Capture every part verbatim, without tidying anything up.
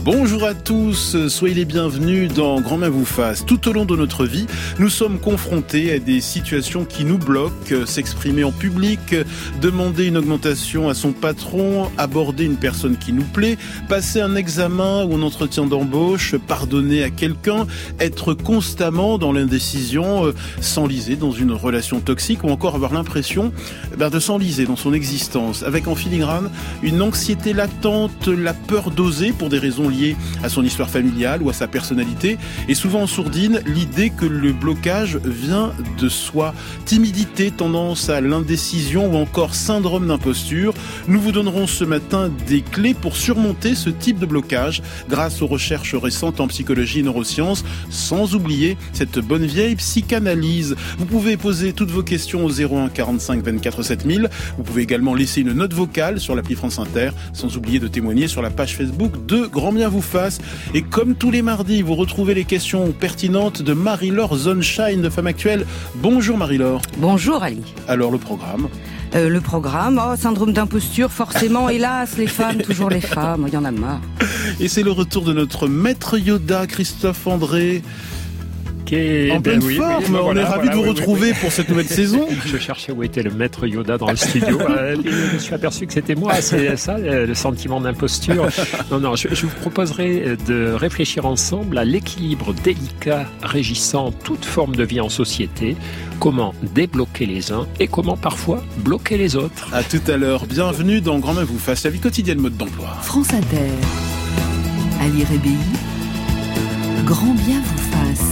Bonjour à tous, soyez les bienvenus dans Grand Main vous fasse. Tout au long de notre vie, nous sommes confrontés à des situations qui nous bloquent, s'exprimer en public, demander une augmentation à son patron, aborder une personne qui nous plaît, passer un examen ou un entretien d'embauche, pardonner à quelqu'un, être constamment dans l'indécision, s'enliser dans une relation toxique ou encore avoir l'impression ben, de s'enliser dans son existence. Avec en filigrane une anxiété latente, la peur d'oser pour des raisons liées à son histoire familiale ou à sa personnalité, et souvent en sourdine, l'idée que le blocage vient de soi. Timidité, tendance à l'indécision ou encore syndrome d'imposture. Nous vous donnerons ce matin des clés pour surmonter ce type de blocage grâce aux recherches récentes en psychologie et neurosciences, sans oublier cette bonne vieille psychanalyse. Vous pouvez poser toutes vos questions au zéro un quarante-cinq vingt-quatre sept mille. Vous pouvez également laisser une note vocale sur l'appli France Inter, sans oublier de témoigner sur la page Facebook de Grand Bien vous fasse. Et comme tous les mardis, vous retrouvez les questions pertinentes de Marie-Laure Zonshine de Femme Actuelle. Bonjour Marie-Laure. Bonjour Ali. Alors le programme euh, Le programme, oh, syndrome d'imposture, forcément, hélas, les femmes, toujours les femmes, il y en a marre. Et c'est le retour de notre maître Yoda, Christophe André. Okay, en ben pleine oui, forme, oui, ben on voilà, est ravis voilà, de vous oui, retrouver oui, oui. pour cette nouvelle saison. Je cherchais où était le maître Yoda dans le studio. euh, je me suis aperçu que c'était moi. C'est ça, le sentiment d'imposture. Non, non, je, je vous proposerai de réfléchir ensemble à l'équilibre délicat régissant toute forme de vie en société. Comment débloquer les uns et comment parfois bloquer les autres. À tout à l'heure. Bienvenue dans Grand Main vous fasse, la vie quotidienne mode d'emploi. France Inter. Ali Rébéi. Grand Bien vous fasse.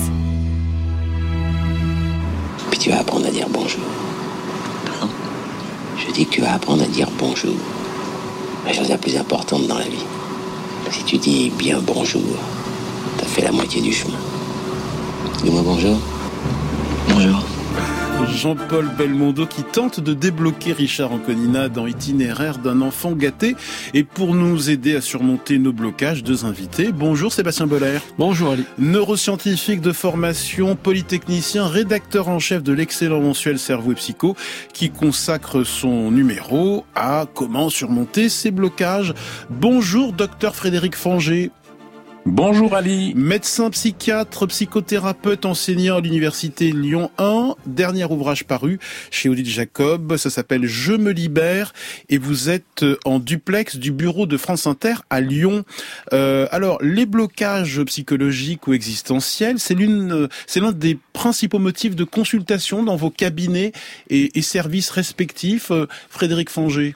Puis tu vas apprendre à dire bonjour. Pardon ? Je dis que tu vas apprendre à dire bonjour. La chose la plus importante dans la vie. Si tu dis bien bonjour, t'as fait la moitié du chemin. Dis-moi bonjour. Bonjour. Jean-Paul Belmondo qui tente de débloquer Richard Anconina dans Itinéraire d'un enfant gâté. Et pour nous aider à surmonter nos blocages, deux invités. Bonjour Sébastien Boller. Bonjour Ali. Neuroscientifique de formation, polytechnicien, rédacteur en chef de l'excellent mensuel Cerveau et Psycho, qui consacre son numéro à comment surmonter ces blocages. Bonjour docteur Frédéric Fanger. Bonjour Ali. Médecin psychiatre, psychothérapeute, enseignant à l'université Lyon un, dernier ouvrage paru chez Odile Jacob, ça s'appelle Je me libère, et vous êtes en duplex du bureau de France Inter à Lyon. Euh, alors, les blocages psychologiques ou existentiels, c'est l'une, c'est l'un des principaux motifs de consultation dans vos cabinets et, et services respectifs. Frédéric Fanger.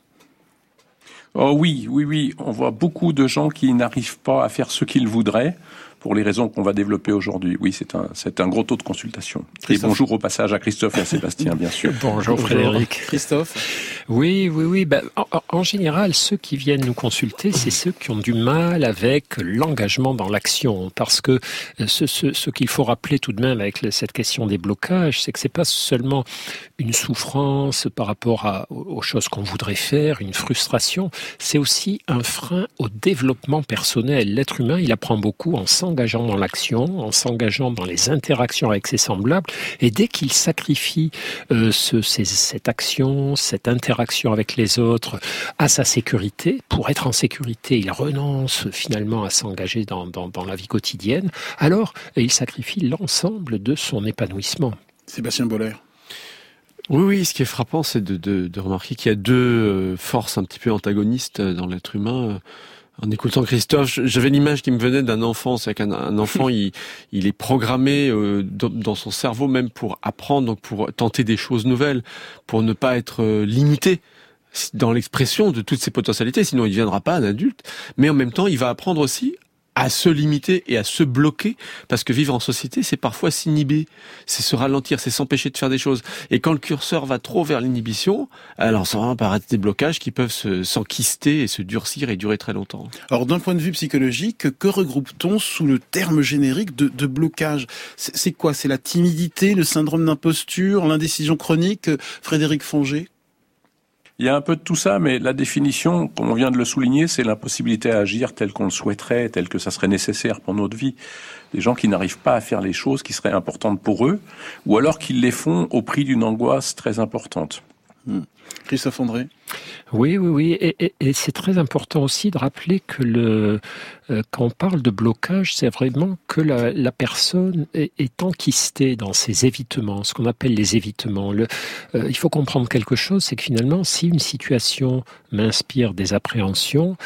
Oh oui, oui, oui. On voit beaucoup de gens qui n'arrivent pas à faire ce qu'ils voudraient pour les raisons qu'on va développer aujourd'hui. Oui, c'est un, c'est un gros taux de consultation. Et bonjour au passage à Christophe et à Sébastien, bien sûr. Bonjour Frédéric. Christophe. Oui, oui, oui. Ben, en, en général, ceux qui viennent nous consulter, c'est ceux qui ont du mal avec l'engagement dans l'action. Parce que ce, ce, ce qu'il faut rappeler tout de même avec cette question des blocages, c'est que c'est pas seulement une souffrance par rapport à, aux choses qu'on voudrait faire, une frustration, c'est aussi un frein au développement personnel. L'être humain, il apprend beaucoup en s'engageant dans l'action, en s'engageant dans les interactions avec ses semblables, et dès qu'il sacrifie euh, ce, ces, cette action, cette interaction avec les autres à sa sécurité, pour être en sécurité, il renonce finalement à s'engager dans, dans, dans la vie quotidienne, alors il sacrifie l'ensemble de son épanouissement. Sébastien Boller. Oui, oui, ce qui est frappant, c'est de, de, de remarquer qu'il y a deux forces un petit peu antagonistes dans l'être humain. En écoutant Christophe, j'avais l'image qui me venait d'un enfant. C'est qu'un un enfant, il, il est programmé euh, dans, dans son cerveau même pour apprendre, donc pour tenter des choses nouvelles, pour ne pas être euh, limité dans l'expression de toutes ses potentialités, sinon il ne deviendra pas un adulte. Mais en même temps, il va apprendre aussi à se limiter et à se bloquer, parce que vivre en société, c'est parfois s'inhiber, c'est se ralentir, c'est s'empêcher de faire des choses. Et quand le curseur va trop vers l'inhibition, alors ça va apparaître des blocages qui peuvent se, s'enquister et se durcir et durer très longtemps. Alors d'un point de vue psychologique, que regroupe-t-on sous le terme générique de, de blocage ? c'est, c'est quoi ? C'est la timidité, le syndrome d'imposture, l'indécision chronique ? Frédéric Fanger ? Il y a un peu de tout ça, mais la définition, comme on vient de le souligner, c'est l'impossibilité à agir tel qu'on le souhaiterait, tel que ça serait nécessaire pour notre vie. Des gens qui n'arrivent pas à faire les choses qui seraient importantes pour eux, ou alors qu'ils les font au prix d'une angoisse très importante. Mmh. Christophe André. Oui, oui, oui. Et, et, et c'est très important aussi de rappeler que le, euh, quand on parle de blocage, c'est vraiment que la, la personne est, est enquistée dans ses évitements, ce qu'on appelle les évitements. Le, euh, il faut comprendre quelque chose, c'est que finalement, si une situation m'inspire des appréhensions,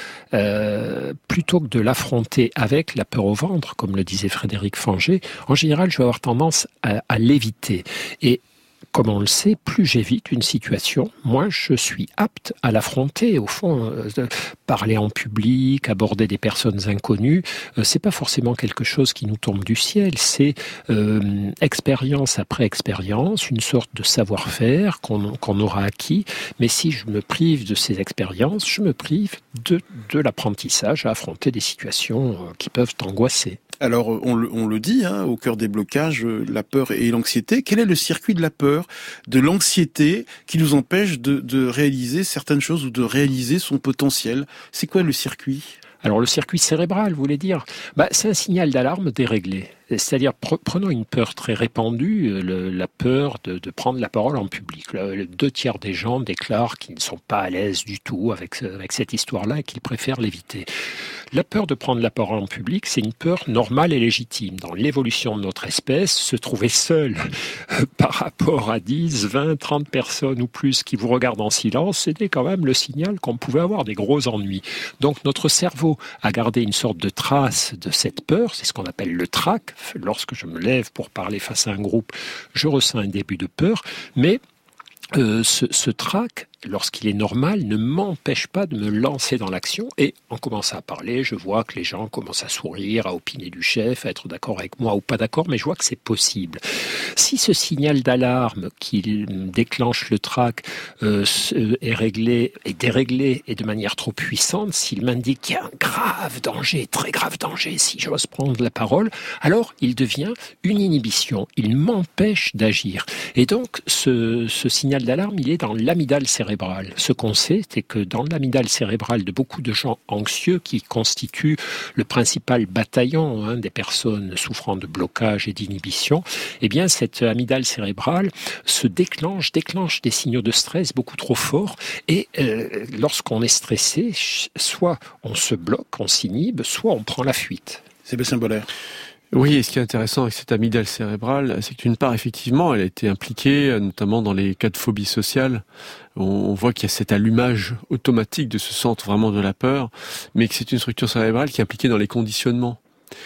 euh, plutôt que de l'affronter avec la peur au ventre, comme le disait Frédéric Fangé, en général, je vais avoir tendance à, à l'éviter. Et comme on le sait, plus j'évite une situation, moins je suis apte à l'affronter. Au fond, euh, parler en public, aborder des personnes inconnues, euh, c'est pas forcément quelque chose qui nous tombe du ciel. C'est euh, expérience après expérience, une sorte de savoir-faire qu'on, qu'on aura acquis. Mais si je me prive de ces expériences, je me prive de, de l'apprentissage à affronter des situations euh, qui peuvent t'angoisser. Alors, on le, on le dit, hein, au cœur des blocages, la peur et l'anxiété. Quel est le circuit de la peur, de l'anxiété, qui nous empêche de, de réaliser certaines choses ou de réaliser son potentiel? C'est quoi le circuit ? Alors, le circuit cérébral, vous voulez dire ? Bah, c'est un signal d'alarme déréglé. C'est-à-dire, prenons une peur très répandue, le, la peur de, de prendre la parole en public. Le, le deux tiers des gens déclarent qu'ils ne sont pas à l'aise du tout avec, avec cette histoire-là et qu'ils préfèrent l'éviter. La peur de prendre la parole en public, c'est une peur normale et légitime. Dans l'évolution de notre espèce, se trouver seul par rapport à dix, vingt, trente personnes ou plus qui vous regardent en silence, c'était quand même le signal qu'on pouvait avoir des gros ennuis. Donc notre cerveau a gardé une sorte de trace de cette peur, c'est ce qu'on appelle le trac. Lorsque je me lève pour parler face à un groupe, je ressens un début de peur, mais euh, ce, ce trac, lorsqu'il est normal, ne m'empêche pas de me lancer dans l'action. Et en commençant à parler, je vois que les gens commencent à sourire, à opiner du chef, à être d'accord avec moi ou pas d'accord, mais je vois que c'est possible. Si ce signal d'alarme qui déclenche le trac euh, est réglé, est déréglé et de manière trop puissante, s'il m'indique qu'il y a un grave danger, très grave danger, si j'ose prendre la parole, alors il devient une inhibition. Il m'empêche d'agir. Et donc, ce, ce signal d'alarme, il est dans l'amygdale cérébrale. Ce qu'on sait, c'est que dans l'amygdale cérébrale de beaucoup de gens anxieux, qui constituent le principal bataillon hein, des personnes souffrant de blocage et d'inhibition, eh bien cette amygdale cérébrale se déclenche, déclenche des signaux de stress beaucoup trop forts. Et euh, lorsqu'on est stressé, soit on se bloque, on s'inhibe, soit on prend la fuite. Sébastien Boller. Oui, et ce qui est intéressant avec cette amygdale cérébrale, c'est que d'une part, effectivement, elle a été impliquée, notamment dans les cas de phobie sociale. On voit qu'il y a cet allumage automatique de ce centre vraiment de la peur, mais que c'est une structure cérébrale qui est impliquée dans les conditionnements.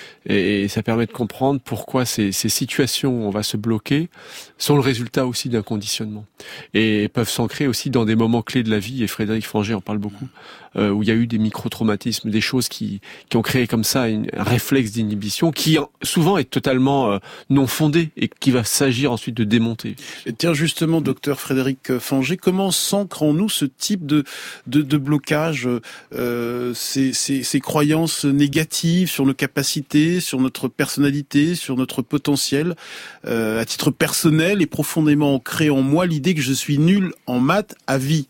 Et ça permet de comprendre pourquoi ces, ces situations où on va se bloquer sont le résultat aussi d'un conditionnement. Et peuvent s'ancrer aussi dans des moments clés de la vie, et Frédéric Fangé en parle beaucoup, euh, où il y a eu des micro-traumatismes, des choses qui, qui ont créé comme ça une, un réflexe d'inhibition qui souvent est totalement euh, non fondé et qui va s'agir ensuite de démonter. Et tiens, justement, docteur Frédéric Fangé, comment s'ancre en nous ce type de, de, de blocage, euh, ces, ces, ces croyances négatives sur nos capacités, sur notre personnalité, sur notre potentiel, euh, à titre personnel et profondément ancré en moi l'idée que je suis nul en maths à vie.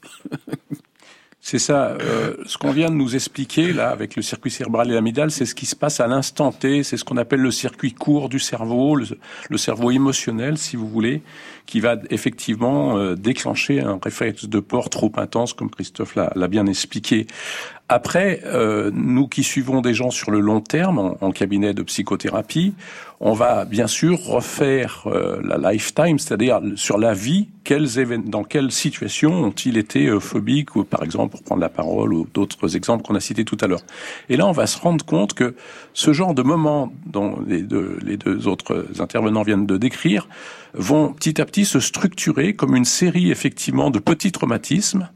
C'est ça. Euh, ce qu'on vient de nous expliquer là avec le circuit cérébral et l'amygdale, c'est ce qui se passe à l'instant T. C'est ce qu'on appelle le circuit court du cerveau, le, le cerveau émotionnel, si vous voulez, qui va effectivement euh, déclencher un réflexe de peur trop intense, comme Christophe l'a, l'a bien expliqué. Après, euh, nous qui suivons des gens sur le long terme en, en cabinet de psychothérapie, on va bien sûr refaire euh, la lifetime, c'est-à-dire sur la vie, quels événements, dans quelles situations ont-ils été euh, phobiques, ou par exemple pour prendre la parole, ou d'autres exemples qu'on a cités tout à l'heure. Et là, on va se rendre compte que ce genre de moments dont les deux, les deux autres intervenants viennent de décrire vont petit à petit se structurer comme une série effectivement de petits traumatismes.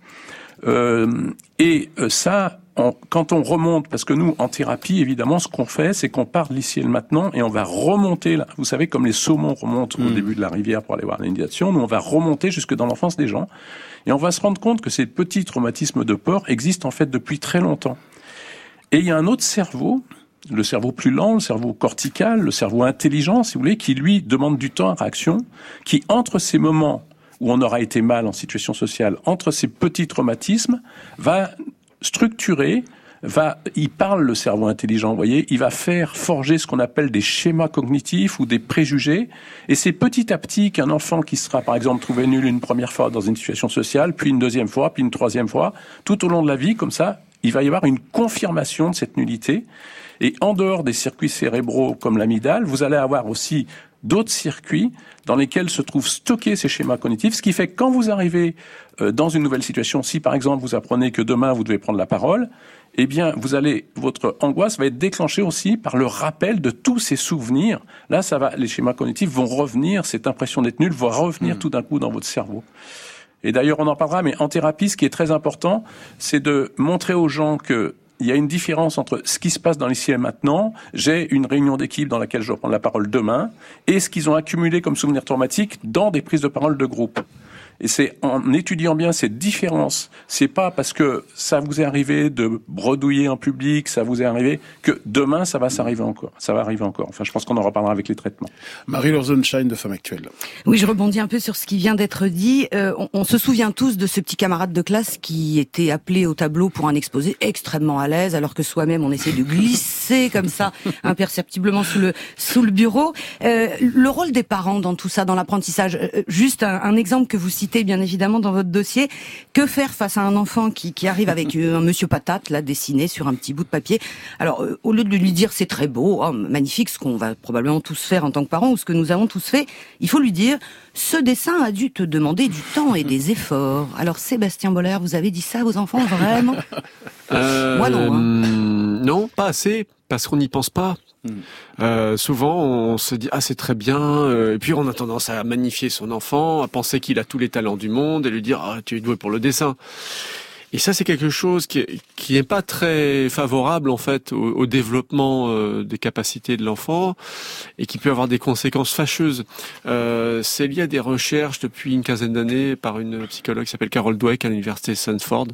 Euh, et ça, on, quand on remonte, parce que nous, en thérapie, évidemment, ce qu'on fait, c'est qu'on part de l'ici et le maintenant, et on va remonter, là, vous savez, comme les saumons remontent mmh. au début de la rivière pour aller voir l'initiation, nous, on va remonter jusque dans l'enfance des gens, et on va se rendre compte que ces petits traumatismes de peur existent en fait depuis très longtemps. Et il y a un autre cerveau, le cerveau plus lent, le cerveau cortical, le cerveau intelligent, si vous voulez, qui, lui, demande du temps à réaction, qui, entre ces moments où on aura été mal en situation sociale, entre ces petits traumatismes, va structurer va, il parle le cerveau intelligent, vous voyez, il va faire forger ce qu'on appelle des schémas cognitifs ou des préjugés, et c'est petit à petit qu'un enfant qui sera, par exemple, trouvé nul une première fois dans une situation sociale, puis une deuxième fois, puis une troisième fois, tout au long de la vie, comme ça, il va y avoir une confirmation de cette nullité, et en dehors des circuits cérébraux comme l'amygdale, vous allez avoir aussi d'autres circuits dans lesquels se trouvent stockés ces schémas cognitifs, ce qui fait que quand vous arrivez dans une nouvelle situation, si par exemple vous apprenez que demain vous devez prendre la parole, eh bien vous allez, votre angoisse va être déclenchée aussi par le rappel de tous ces souvenirs. Là, ça va, les schémas cognitifs vont revenir, cette impression d'être nul va revenir mmh. tout d'un coup dans votre cerveau. Et d'ailleurs, on en parlera, mais en thérapie, ce qui est très important, c'est de montrer aux gens que il y a une différence entre ce qui se passe dans l'ici et maintenant, j'ai une réunion d'équipe dans laquelle je dois prendre la parole demain, et ce qu'ils ont accumulé comme souvenirs traumatiques dans des prises de parole de groupe. Et c'est en étudiant bien cette différence, c'est pas parce que ça vous est arrivé de bredouiller en public, ça vous est arrivé, que demain ça va s'arriver encore. Ça va arriver encore. Enfin, je pense qu'on en reparlera avec les traitements. Marie-Laure Sonnenschein de Femmes Actuelles. Oui, je rebondis un peu sur ce qui vient d'être dit. Euh, on, on se souvient tous de ce petit camarade de classe qui était appelé au tableau pour un exposé extrêmement à l'aise, alors que soi-même on essaie de glisser comme ça, imperceptiblement sous le sous le bureau. Euh, le rôle des parents dans tout ça, dans l'apprentissage. Euh, juste un, un exemple que vous citez bien évidemment dans votre dossier. Que faire face à un enfant qui, qui arrive avec un monsieur patate là dessiné sur un petit bout de papier? Alors euh, au lieu de lui dire c'est très beau, oh, magnifique, ce qu'on va probablement tous faire en tant que parents ou ce que nous avons tous fait, il faut lui dire ce dessin a dû te demander du temps et des efforts. Alors Sébastien Boller, vous avez dit ça à vos enfants vraiment? euh, Moi non. Hein. Non, pas assez, parce qu'on n'y pense pas. Euh, souvent on se dit ah c'est très bien euh, et puis on a tendance à magnifier son enfant, à penser qu'il a tous les talents du monde et lui dire ah tu es doué pour le dessin. Et ça c'est quelque chose qui est, qui est pas très favorable en fait au, au développement euh, des capacités de l'enfant et qui peut avoir des conséquences fâcheuses. Euh, c'est lié à des recherches depuis une quinzaine d'années par une psychologue qui s'appelle Carol Dweck à l'université Stanford,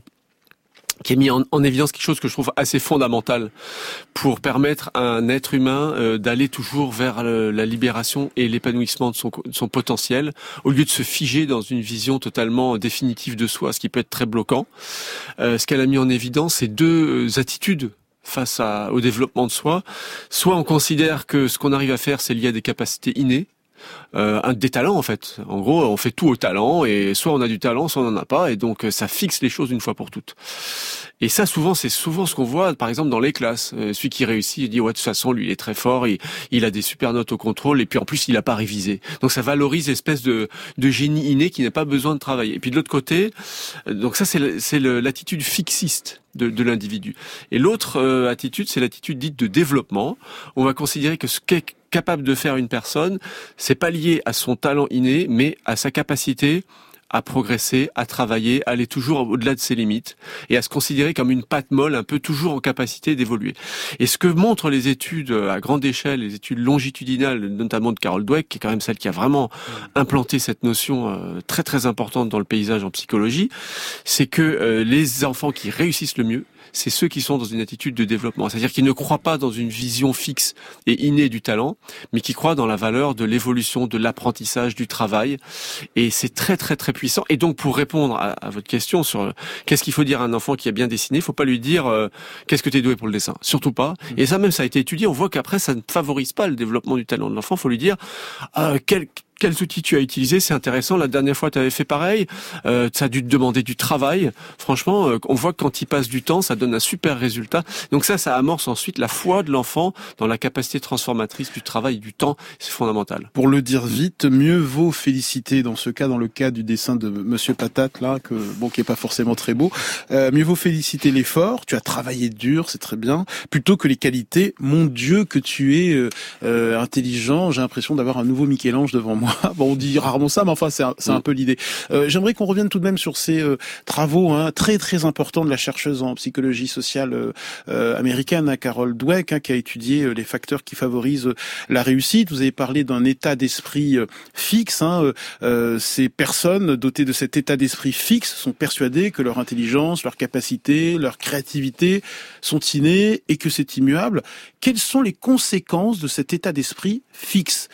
qui a mis en, en évidence quelque chose que je trouve assez fondamental pour permettre à un être humain euh, d'aller toujours vers le, la libération et l'épanouissement de son, de son potentiel, au lieu de se figer dans une vision totalement définitive de soi, ce qui peut être très bloquant. Euh, ce qu'elle a mis en évidence, c'est deux euh, attitudes face à, au développement de soi. Soit on considère que ce qu'on arrive à faire, c'est lié à des capacités innées, Euh, un des talents en fait. En gros, on fait tout au talent et soit on a du talent, soit on n'en a pas et donc ça fixe les choses une fois pour toutes. Et ça, souvent, c'est souvent ce qu'on voit, par exemple dans les classes. Euh, celui qui réussit, il dit ouais de toute façon, lui, il est très fort, il, il a des super notes au contrôle et puis en plus, il a pas révisé. Donc ça valorise l'espèce de, de génie inné qui n'a pas besoin de travailler. Et puis de l'autre côté, euh, donc ça, c'est, le, c'est le, l'attitude fixiste de, de l'individu. Et l'autre euh, attitude, c'est l'attitude dite de développement. On va considérer que ce qu'est capable de faire une personne, c'est pas lié à son talent inné, mais à sa capacité à progresser, à travailler, à aller toujours au-delà de ses limites et à se considérer comme une pâte molle, un peu toujours en capacité d'évoluer. Et ce que montrent les études à grande échelle, les études longitudinales, notamment de Carol Dweck, qui est quand même celle qui a vraiment implanté cette notion très très importante dans le paysage en psychologie, c'est que les enfants qui réussissent le mieux, c'est ceux qui sont dans une attitude de développement. C'est-à-dire qu'ils ne croient pas dans une vision fixe et innée du talent, mais qui croient dans la valeur de l'évolution, de l'apprentissage, du travail. Et c'est très, très, très puissant. Et donc, pour répondre à, à votre question sur qu'est-ce qu'il faut dire à un enfant qui a bien dessiné, il faut pas lui dire euh, qu'est-ce que tu es doué pour le dessin. Surtout pas. Et ça, même, ça a été étudié. On voit qu'après, ça ne favorise pas le développement du talent de l'enfant. Il faut lui dire euh, quel... quels outils tu as utilisé, c'est intéressant. La dernière fois, tu avais fait pareil. Euh, ça a dû te demander du travail. Franchement, euh, on voit que quand il passe du temps, ça donne un super résultat. Donc ça, ça amorce ensuite la foi de l'enfant dans la capacité transformatrice du travail et du temps. C'est fondamental. Pour le dire vite, mieux vaut féliciter dans ce cas, dans le cas du dessin de Monsieur Patate, là, que bon, qui est pas forcément très beau. Euh, mieux vaut féliciter l'effort. Tu as travaillé dur, c'est très bien, plutôt que les qualités. Mon Dieu, que tu es euh, euh, intelligent. J'ai l'impression d'avoir un nouveau Michel-Ange devant moi. Bon, on dit rarement ça, mais enfin, c'est un, c'est un peu l'idée. Euh, j'aimerais qu'on revienne tout de même sur ces euh, travaux hein, très très importants de la chercheuse en psychologie sociale euh, euh, américaine, hein, Carol Dweck, hein, qui a étudié euh, les facteurs qui favorisent euh, la réussite. Vous avez parlé d'un état d'esprit euh, fixe. Hein, euh, ces personnes dotées de cet état d'esprit fixe sont persuadées que leur intelligence, leur capacité, leur créativité sont innées et que c'est immuable. Quelles sont les conséquences de cet état d'esprit fixe,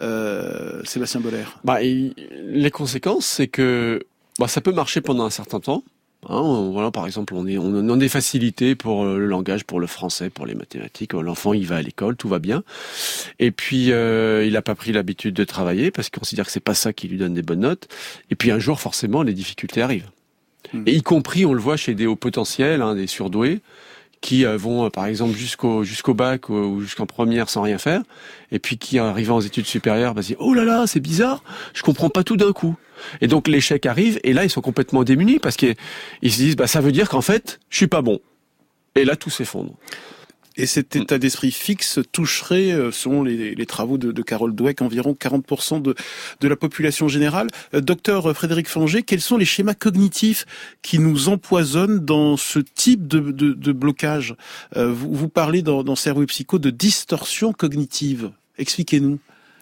euh, Sébastien Boller? Bah, et les conséquences, c'est que bah, ça peut marcher pendant un certain temps. Hein, on, voilà, par exemple, on est, on a des facilités pour le langage, pour le français, pour les mathématiques. L'enfant, il va à l'école, tout va bien. Et puis, euh, il n'a pas pris l'habitude de travailler parce qu'il considère que c'est pas ça qui lui donne des bonnes notes. Et puis, un jour, forcément, les difficultés arrivent. Mmh. Et y compris, on le voit chez des hauts potentiels, hein, des surdoués, qui euh, vont, euh, par exemple, jusqu'au jusqu'au bac ou, ou jusqu'en première sans rien faire, et puis qui, arrivant aux études supérieures, va se dire « Oh là là, c'est bizarre, je comprends pas tout d'un coup ». Et donc l'échec arrive, et là ils sont complètement démunis, parce qu'ils se disent bah, « Ça veut dire qu'en fait, je suis pas bon ». Et là, tout s'effondre. Et cet état d'esprit fixe toucherait, selon les, les travaux de, de Carol Dweck, environ quarante pour cent de, de la population générale. Euh, docteur Frédéric Fanget, quels sont les schémas cognitifs qui nous empoisonnent dans ce type de, de, de blocage ? euh, vous, vous parlez dans, dans Cerveau et Psycho de distorsion cognitive. Expliquez-nous.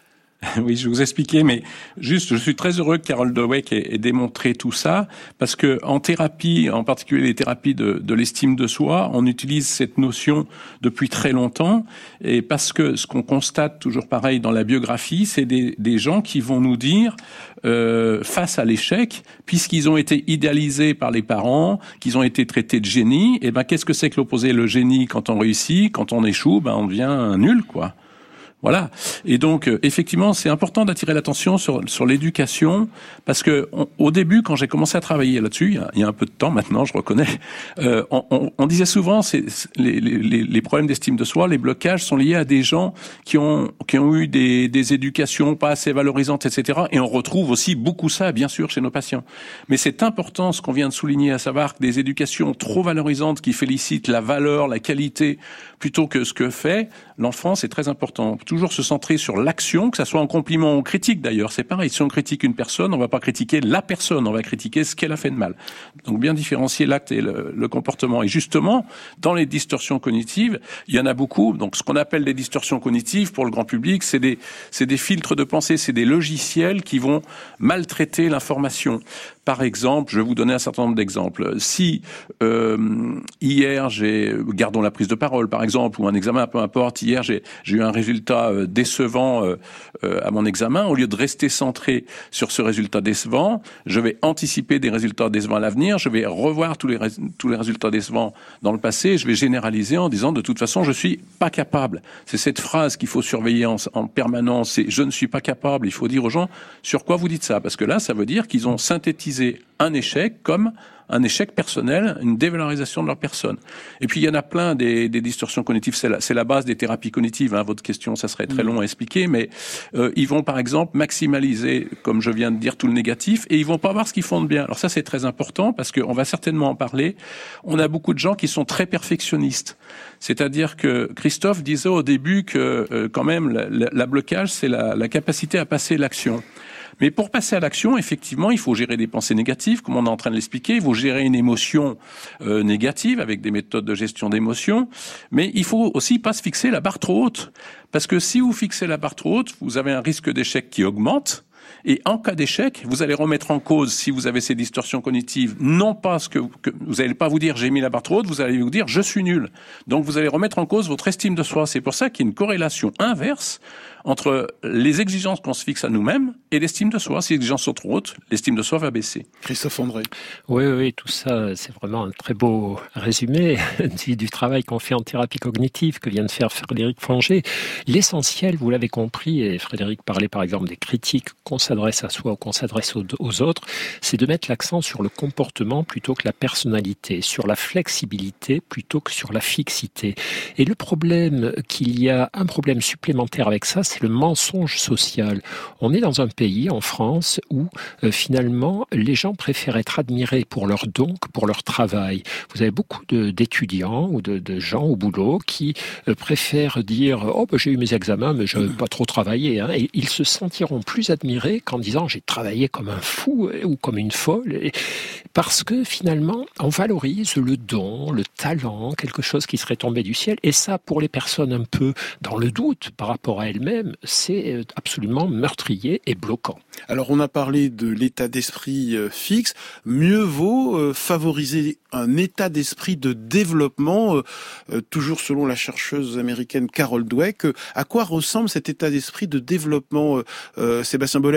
Oui, je vais vous expliquer, mais juste, je suis très heureux que Carol Dweck ait, ait démontré tout ça, parce que en thérapie, en particulier les thérapies de, de l'estime de soi, on utilise cette notion depuis très longtemps, et parce que ce qu'on constate toujours pareil dans la biographie, c'est des, des gens qui vont nous dire, euh, face à l'échec, puisqu'ils ont été idéalisés par les parents, qu'ils ont été traités de génie, et ben qu'est-ce que c'est que l'opposé, le génie quand on réussit, quand on échoue, ben on devient un nul, quoi. Voilà. Et donc, euh, effectivement, c'est important d'attirer l'attention sur, sur l'éducation, parce que on, au début, quand j'ai commencé à travailler là-dessus, il y a, il y a un peu de temps maintenant, je reconnais, euh, on, on, on disait souvent, c'est, les, les, les problèmes d'estime de soi, les blocages sont liés à des gens qui ont, qui ont eu des, des éducations pas assez valorisantes, et cetera. Et on retrouve aussi beaucoup ça, bien sûr, chez nos patients. Mais c'est important, ce qu'on vient de souligner, à savoir que des éducations trop valorisantes qui félicitent la valeur, la qualité, plutôt que ce que fait l'enfant, c'est très important. Toujours se centrer sur l'action, que ça soit en compliment ou en critique d'ailleurs. C'est pareil, si on critique une personne, on va pas critiquer la personne, on va critiquer ce qu'elle a fait de mal. Donc bien différencier l'acte et le, le comportement. Et justement, dans les distorsions cognitives, il y en a beaucoup. Donc ce qu'on appelle des distorsions cognitives pour le grand public, c'est des, c'est des filtres de pensée, c'est des logiciels qui vont maltraiter l'information. Par exemple, je vais vous donner un certain nombre d'exemples. Si euh, hier, j'ai, gardons la prise de parole par exemple, ou un examen, peu importe, hier j'ai, j'ai eu un résultat euh, décevant euh, euh, à mon examen, au lieu de rester centré sur ce résultat décevant, je vais anticiper des résultats décevants à l'avenir, je vais revoir tous les, rés- tous les résultats décevants dans le passé, je vais généraliser en disant de toute façon je suis pas capable. C'est cette phrase qu'il faut surveiller en, en permanence, c'est je ne suis pas capable. Il faut dire aux gens sur quoi vous dites ça, parce que là ça veut dire qu'ils ont synthétisé un échec comme un échec personnel, une dévalorisation de leur personne. Et puis il y en a plein des, des distorsions cognitives, c'est la, c'est la base des thérapies cognitives, hein. Votre question, ça serait très long à expliquer, mais euh, ils vont par exemple maximaliser, comme je viens de dire, tout le négatif, et ils vont pas voir ce qu'ils font de bien. Alors ça c'est très important, parce qu'on va certainement en parler. On a beaucoup de gens qui sont très perfectionnistes. C'est-à-dire que Christophe disait au début que euh, quand même la, la, la blocage, c'est la, la capacité à passer l'action. Mais pour passer à l'action, effectivement, il faut gérer des pensées négatives, comme on est en train de l'expliquer. Il faut gérer une émotion euh, négative avec des méthodes de gestion d'émotion. Mais il faut aussi pas se fixer la barre trop haute. Parce que si vous fixez la barre trop haute, vous avez un risque d'échec qui augmente. Et en cas d'échec, vous allez remettre en cause, si vous avez ces distorsions cognitives, non pas ce que, que vous n'allez pas vous dire j'ai mis la barre trop haute, vous allez vous dire je suis nul. Donc vous allez remettre en cause votre estime de soi. C'est pour ça qu'il y a une corrélation inverse entre les exigences qu'on se fixe à nous-mêmes et l'estime de soi. Si les exigences sont trop hautes, l'estime de soi va baisser. Christophe André. Oui, oui, tout ça, c'est vraiment un très beau résumé du, du travail qu'on fait en thérapie cognitive que vient de faire Frédéric Fanget. L'essentiel, vous l'avez compris, et Frédéric parlait par exemple des critiques qu'on s'adresse à soi ou qu'on s'adresse aux, aux autres, c'est de mettre l'accent sur le comportement plutôt que la personnalité, sur la flexibilité plutôt que sur la fixité. Et le problème qu'il y a, un problème supplémentaire avec ça, c'est le mensonge social. On est dans un pays, en France, où euh, finalement les gens préfèrent être admirés pour leurs dons que pour leur travail. Vous avez beaucoup de, d'étudiants ou de, de gens au boulot qui euh, préfèrent dire « Oh, ben, j'ai eu mes examens, mais je n'ai pas trop travaillé. Hein. » Et ils se sentiront plus admirés qu'en disant « J'ai travaillé comme un fou ou comme une folle. » Et parce que finalement, on valorise le don, le talent, quelque chose qui serait tombé du ciel. Et ça, pour les personnes un peu dans le doute par rapport à elles-mêmes, c'est absolument meurtrier et bloquant. Alors on a parlé de l'état d'esprit fixe. Mieux vaut favoriser un état d'esprit de développement, toujours selon la chercheuse américaine Carol Dweck. À quoi ressemble cet état d'esprit de développement, Sébastien Bollert?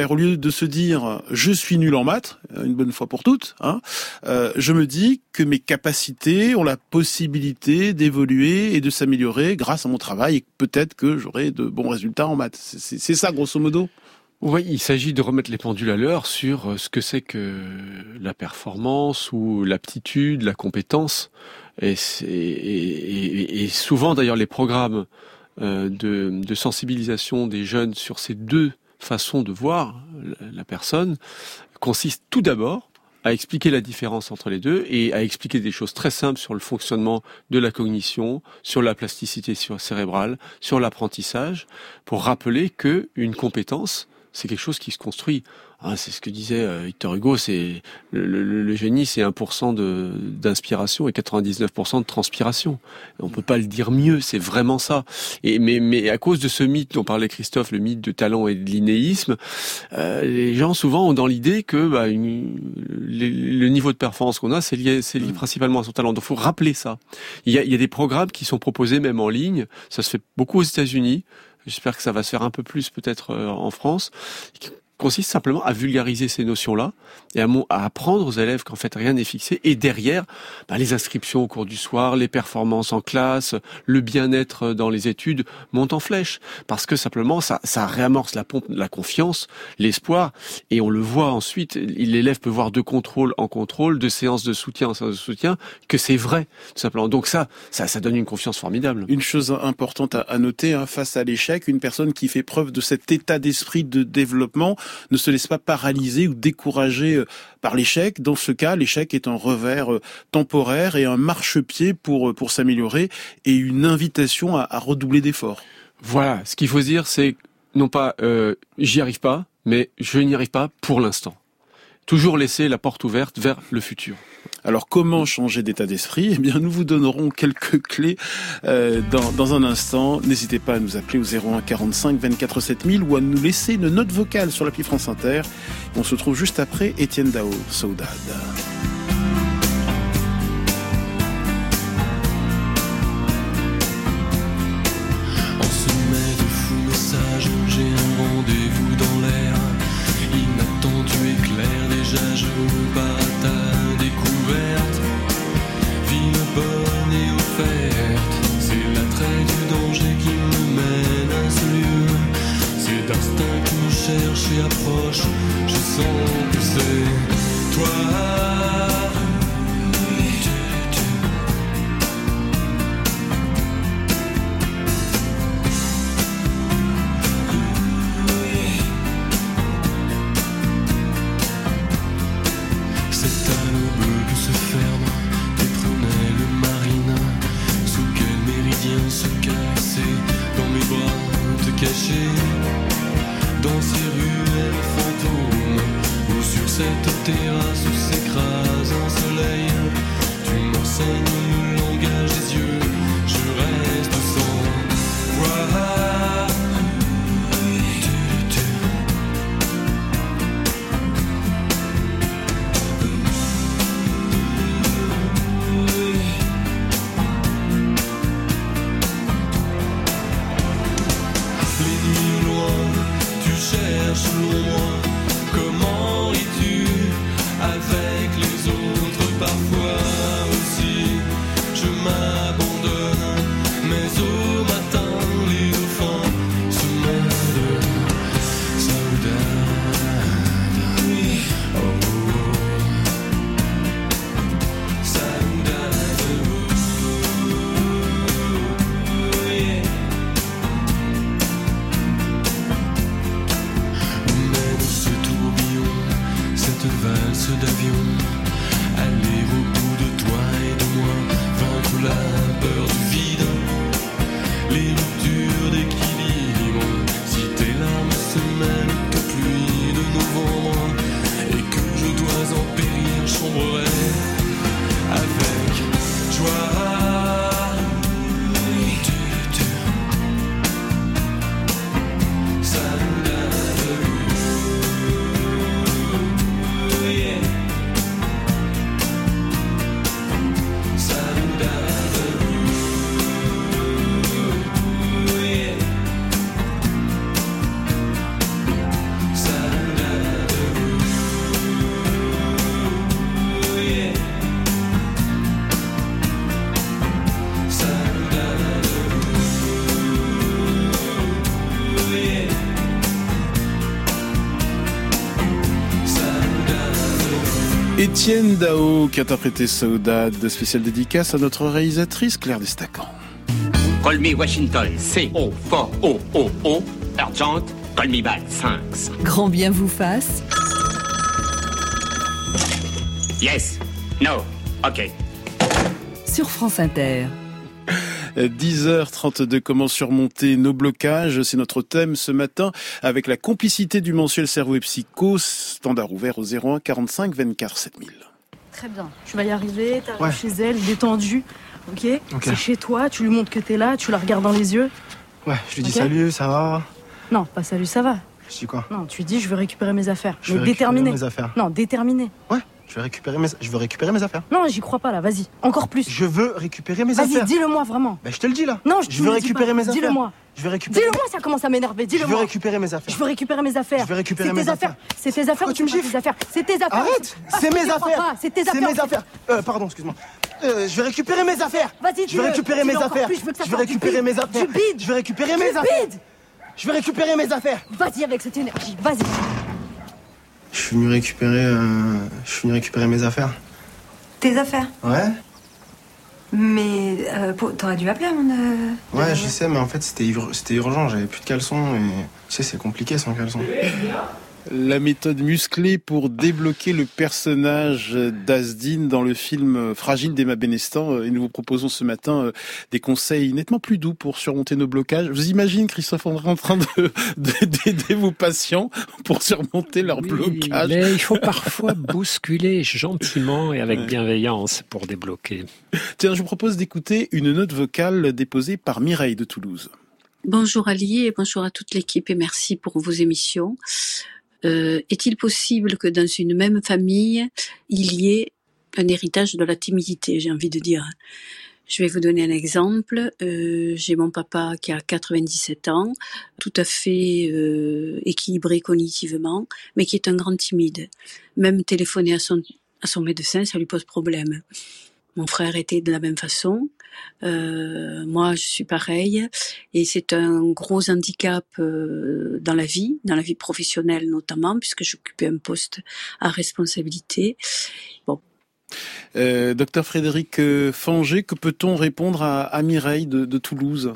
faire, au lieu de se dire je suis nul en maths, une bonne fois pour toutes, hein, euh, je me dis que mes capacités ont la possibilité d'évoluer et de s'améliorer grâce à mon travail, et peut-être que j'aurai de bons résultats en maths. C'est, c'est, c'est ça, grosso modo. Oui, il s'agit de remettre les pendules à l'heure sur ce que c'est que la performance ou l'aptitude, la compétence. Et, c'est, et, et, et souvent, d'ailleurs, les programmes euh, de, de sensibilisation des jeunes sur ces deux façons de voir la, la personne consistent tout d'abord à expliquer la différence entre les deux et à expliquer des choses très simples sur le fonctionnement de la cognition, sur la plasticité cérébrale, sur l'apprentissage, pour rappeler que une compétence, c'est quelque chose qui se construit. Ah, c'est ce que disait euh, Victor Hugo, c'est le, le, le génie, c'est un pour cent de, d'inspiration et quatre-vingt-dix-neuf pour cent de transpiration. On peut pas le dire mieux, c'est vraiment ça. Et mais, mais à cause de ce mythe dont parlait Christophe, le mythe de talent et de l'innéisme, euh, les gens souvent ont dans l'idée que bah, une, le, le niveau de performance qu'on a, c'est lié, c'est lié principalement à son talent. Donc, faut rappeler ça. Il y a, il y a des programmes qui sont proposés même en ligne. Ça se fait beaucoup aux États-Unis. J'espère que ça va se faire un peu plus peut-être euh, en France, qui consiste simplement à vulgariser ces notions-là et à, mon, à apprendre aux élèves qu'en fait rien n'est fixé. Et derrière, bah, les inscriptions au cours du soir, les performances en classe, le bien-être dans les études montent en flèche. Parce que simplement, ça, ça réamorce la pompe, la confiance, l'espoir. Et on le voit ensuite, l'élève peut voir de contrôle en contrôle, de séance de soutien en séance de soutien, que c'est vrai, tout simplement. Donc ça, ça, ça donne une confiance formidable. Une chose importante à, à noter, hein, face à l'échec, une personne qui fait preuve de cet état d'esprit de développement ne se laisse pas paralyser ou décourager par l'échec. Dans ce cas, l'échec est un revers temporaire et un marchepied pour pour s'améliorer et une invitation à, à redoubler d'efforts. Voilà, ce qu'il faut dire, c'est non pas euh, j'y arrive pas, mais je n'y arrive pas pour l'instant. Toujours laisser la porte ouverte vers le futur. Alors comment changer d'état d'esprit ? Eh bien nous vous donnerons quelques clés euh, dans, dans un instant. N'hésitez pas à nous appeler au zéro un quarante-cinq vingt-quatre sept mille ou à nous laisser une note vocale sur l'appli France Inter. On se retrouve juste après Étienne Dao, Saudade. En sommet de fous messages, j'ai un rendez-vous dans l'air. Inattendu éclair, déjà je pars à ta découverte. Ville bonne et offerte, c'est l'attrait du danger qui me mène à ce lieu. C'est d'instinct qui me cherche et approche, je sens que c'est toi. Dans ces ruelles fantômes, ou sur cette terrasse où s'écrase un soleil, tu m'enseignes le langage des yeux, je reste sans voix. Comment es-tu avec les autres parfois aussi? Je m'abandonne. Étienne Dao qui a interprété Saudade, spéciale dédicace à notre réalisatrice Claire Destacan. Call me Washington, C O quatre O O O, urgent, call me back, cinq. Grand bien vous fasse. Yes, no, ok. Sur France Inter. dix heures trente-deux, comment surmonter nos blocages? C'est notre thème ce matin avec la complicité du mensuel Cerveau et Psycho, standard ouvert au zéro un quarante-cinq vingt-quatre sept mille. Très bien, tu vas y arriver, t'arrives ouais. chez elle, détendu, ok, okay. C'est chez toi, tu lui montres que t'es là, tu la regardes dans les yeux. Ouais, je lui dis okay. Salut, ça va? Non, pas salut, ça va. Je dis quoi? Non, tu lui dis je veux récupérer mes affaires. Je Mais veux déterminé. récupérer mes affaires. Non, déterminé. Ouais. Je veux récupérer mes, je veux récupérer mes affaires. Non, j'y crois pas là, vas-y, encore plus. Je veux récupérer mes vas-y, affaires. Vas-y, dis-le-moi vraiment. Bah je te le dis là. Non, je, je veux récupérer mes affaires. Dis-le-moi. Je veux récupérer. Dis-le-moi, ça commence à m'énerver. Dis-le-moi. Je veux récupérer mes affaires. Je veux récupérer mes affaires. Je veux récupérer c'est mes tes affaires. affaires. C'est tes affaires. Pourquoi tu me gifles? C'est tes affaires. Arrête. Ah, c'est mes affaires. C'est tes affaires. C'est mes affaires. Euh, pardon, excuse-moi. Euh, je vais récupérer mes affaires. Vas-y, je veux récupérer mes affaires. Je veux récupérer mes affaires. Je veux récupérer mes affaires. Je veux récupérer mes affaires. Vas-y avec cette énergie. Vas-y. Je suis venu récupérer. Euh... Je suis venu récupérer mes affaires. Tes affaires? Ouais. Mais euh, pour... t'aurais dû appeler avant de... Ouais, je sais, mais en fait, c'était ur... c'était urgent. J'avais plus de caleçon et... Tu sais, c'est compliqué sans caleçon. La méthode musclée pour débloquer le personnage d'Asdine dans le film Fragile d'Emma Benestan. Et nous vous proposons ce matin des conseils nettement plus doux pour surmonter nos blocages. Je vous imagine Christophe André en train de, de, d'aider vos patients pour surmonter leurs oui, blocages. Mais il faut parfois bousculer gentiment et avec bienveillance pour débloquer. Tiens, je vous propose d'écouter une note vocale déposée par Mireille de Toulouse. Bonjour Ali et bonjour à toute l'équipe et merci pour vos émissions. Euh, est-il possible que dans une même famille, il y ait un héritage de la timidité, j'ai envie de dire. Je vais vous donner un exemple. Euh, j'ai mon papa qui a quatre-vingt-dix-sept ans, tout à fait euh, équilibré cognitivement, mais qui est un grand timide. Même téléphoner à son, à son médecin, ça lui pose problème. Mon frère était de la même façon. Euh, moi, je suis pareil, et c'est un gros handicap euh, dans la vie, dans la vie professionnelle notamment, puisque j'occupais un poste à responsabilité. Bon. Euh, docteur Frédéric Fanger, que peut-on répondre à, à Mireille de, de Toulouse?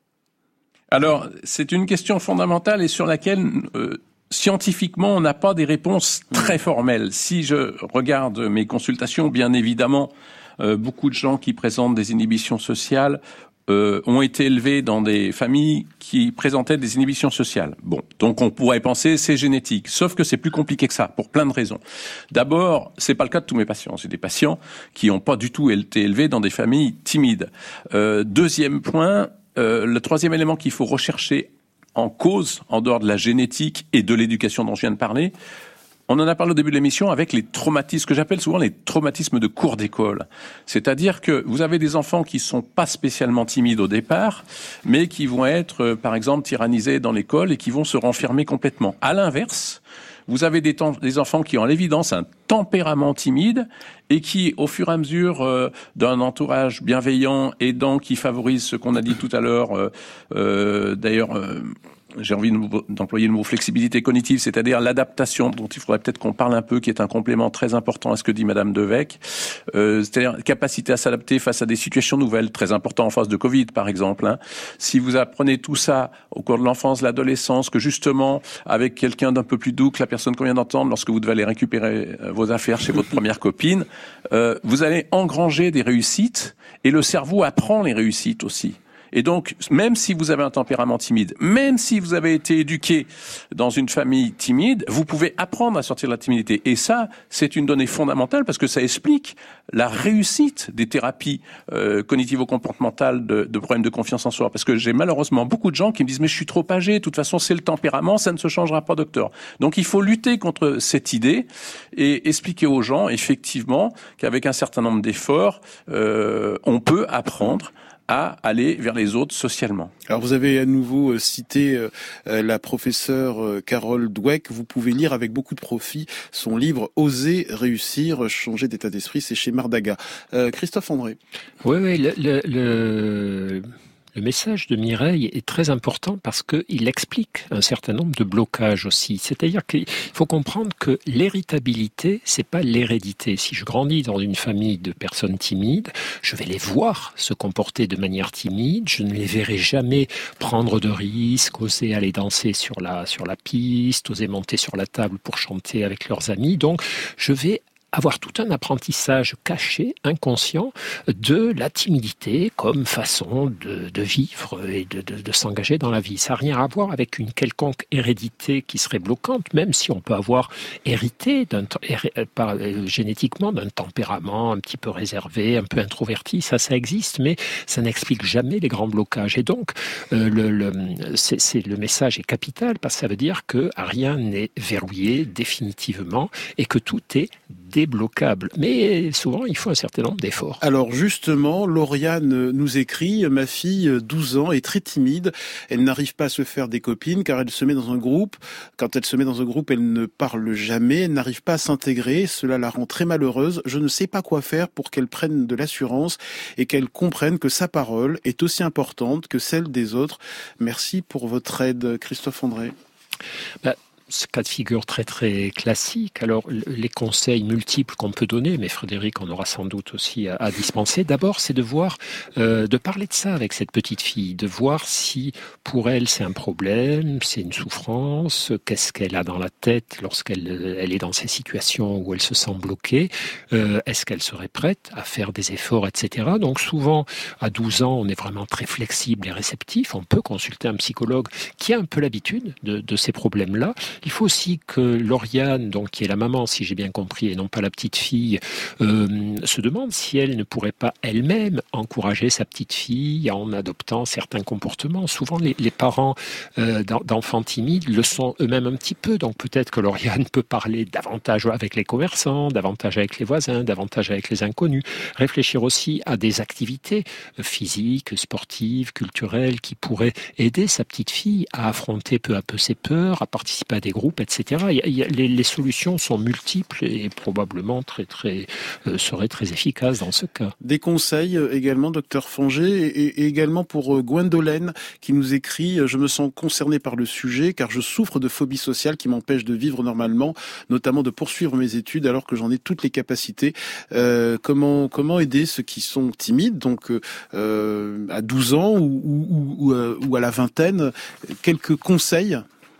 Alors, c'est une question fondamentale et sur laquelle euh, scientifiquement, on n'a pas des réponses très formelles. Si je regarde mes consultations, bien évidemment, euh, beaucoup de gens qui présentent des inhibitions sociales euh, ont été élevés dans des familles qui présentaient des inhibitions sociales. Bon, donc on pourrait penser c'est génétique, sauf que c'est plus compliqué que ça, pour plein de raisons. D'abord, c'est pas le cas de tous mes patients. J'ai des patients qui n'ont pas du tout été élevés dans des familles timides. Euh, deuxième point, euh, le troisième élément qu'il faut rechercher en cause, en dehors de la génétique et de l'éducation dont je viens de parler, on en a parlé au début de l'émission avec les traumatismes, que j'appelle souvent les traumatismes de cours d'école. C'est-à-dire que vous avez des enfants qui sont pas spécialement timides au départ, mais qui vont être, euh, par exemple, tyrannisés dans l'école et qui vont se renfermer complètement. À l'inverse, vous avez des, temps, des enfants qui ont à l'évidence un tempérament timide et qui, au fur et à mesure euh, d'un entourage bienveillant, aidant, qui favorise ce qu'on a dit tout à l'heure, euh, euh, d'ailleurs... Euh, j'ai envie d'employer le mot flexibilité cognitive, c'est-à-dire l'adaptation dont il faudrait peut-être qu'on parle un peu, qui est un complément très important à ce que dit Madame Devecq, euh, c'est-à-dire capacité à s'adapter face à des situations nouvelles, très important en phase de Covid par exemple. Hein. Si vous apprenez tout ça au cours de l'enfance, l'adolescence, que justement avec quelqu'un d'un peu plus doux que la personne qu'on vient d'entendre, lorsque vous devez aller récupérer vos affaires chez votre première copine, euh, vous allez engranger des réussites et le cerveau apprend les réussites aussi. Et donc, même si vous avez un tempérament timide, même si vous avez été éduqué dans une famille timide, vous pouvez apprendre à sortir de la timidité. Et ça, c'est une donnée fondamentale parce que ça explique la réussite des thérapies euh, cognitivo-comportementales de, de problèmes de confiance en soi. Parce que j'ai malheureusement beaucoup de gens qui me disent « mais je suis trop âgé, de toute façon c'est le tempérament, ça ne se changera pas, docteur ». Donc il faut lutter contre cette idée et expliquer aux gens, effectivement, qu'avec un certain nombre d'efforts, euh, on peut apprendre à aller vers les autres socialement. Alors vous avez à nouveau cité euh, la professeure euh, Carole Dweck. Vous pouvez lire avec beaucoup de profit son livre « Oser réussir, changer d'état d'esprit », c'est chez Mardaga. Euh, Christophe André. Oui, oui, le, le, le... Le message de Mireille est très important parce qu'il explique un certain nombre de blocages aussi. C'est-à-dire qu'il faut comprendre que l'héritabilité, c'est pas l'hérédité. Si je grandis dans une famille de personnes timides, je vais les voir se comporter de manière timide, je ne les verrai jamais prendre de risques, oser aller danser sur la, sur la piste, oser monter sur la table pour chanter avec leurs amis. Donc, je vais avoir tout un apprentissage caché, inconscient, de la timidité comme façon de, de vivre et de, de, de s'engager dans la vie. Ça n'a rien à voir avec une quelconque hérédité qui serait bloquante, même si on peut avoir hérité d'un, hé, par, euh, génétiquement d'un tempérament un petit peu réservé, un peu introverti. Ça, ça existe, mais ça n'explique jamais les grands blocages. Et donc, euh, le, le, c'est, c'est, le message est capital parce que ça veut dire que rien n'est verrouillé définitivement et que tout est débloquable. Mais souvent, il faut un certain nombre d'efforts. Alors justement, Lauriane nous écrit « Ma fille, douze ans, est très timide. Elle n'arrive pas à se faire des copines car elle se met dans un groupe. Quand elle se met dans un groupe, elle ne parle jamais. Elle n'arrive pas à s'intégrer. Cela la rend très malheureuse. Je ne sais pas quoi faire pour qu'elle prenne de l'assurance et qu'elle comprenne que sa parole est aussi importante que celle des autres. Merci pour votre aide. » Christophe André. Bah, ce cas de figure très très classique. Alors les conseils multiples qu'on peut donner, mais Frédéric en aura sans doute aussi à, à dispenser. D'abord, c'est de voir, euh, de parler de ça avec cette petite fille, de voir si pour elle c'est un problème, c'est une souffrance, qu'est-ce qu'elle a dans la tête lorsqu'elle elle est dans ces situations où elle se sent bloquée. Euh, est-ce qu'elle serait prête à faire des efforts, et cetera. Donc souvent à douze ans, on est vraiment très flexible et réceptif. On peut consulter un psychologue qui a un peu l'habitude de, de ces problèmes-là. Il faut aussi que Lauriane, donc qui est la maman, si j'ai bien compris, et non pas la petite fille, euh, se demande si elle ne pourrait pas elle-même encourager sa petite fille en adoptant certains comportements. Souvent, les, les parents euh, d'enfants timides le sont eux-mêmes un petit peu. Donc peut-être que Lauriane peut parler davantage avec les commerçants, davantage avec les voisins, davantage avec les inconnus. Réfléchir aussi à des activités physiques, sportives, culturelles qui pourraient aider sa petite fille à affronter peu à peu ses peurs, à participer à des groupes, et cetera. Il y a, les, les solutions sont multiples et probablement très, très, euh, seraient très efficaces dans ce cas. Des conseils également, docteur Fongé, et, et également pour Gwendolyn qui nous écrit « Je me sens concerné par le sujet car je souffre de phobie sociale qui m'empêche de vivre normalement, notamment de poursuivre mes études alors que j'en ai toutes les capacités. Euh, comment, comment aider ceux qui sont timides, donc euh, à douze ans ou, ou, ou, ou à la vingtaine? Quelques conseils ?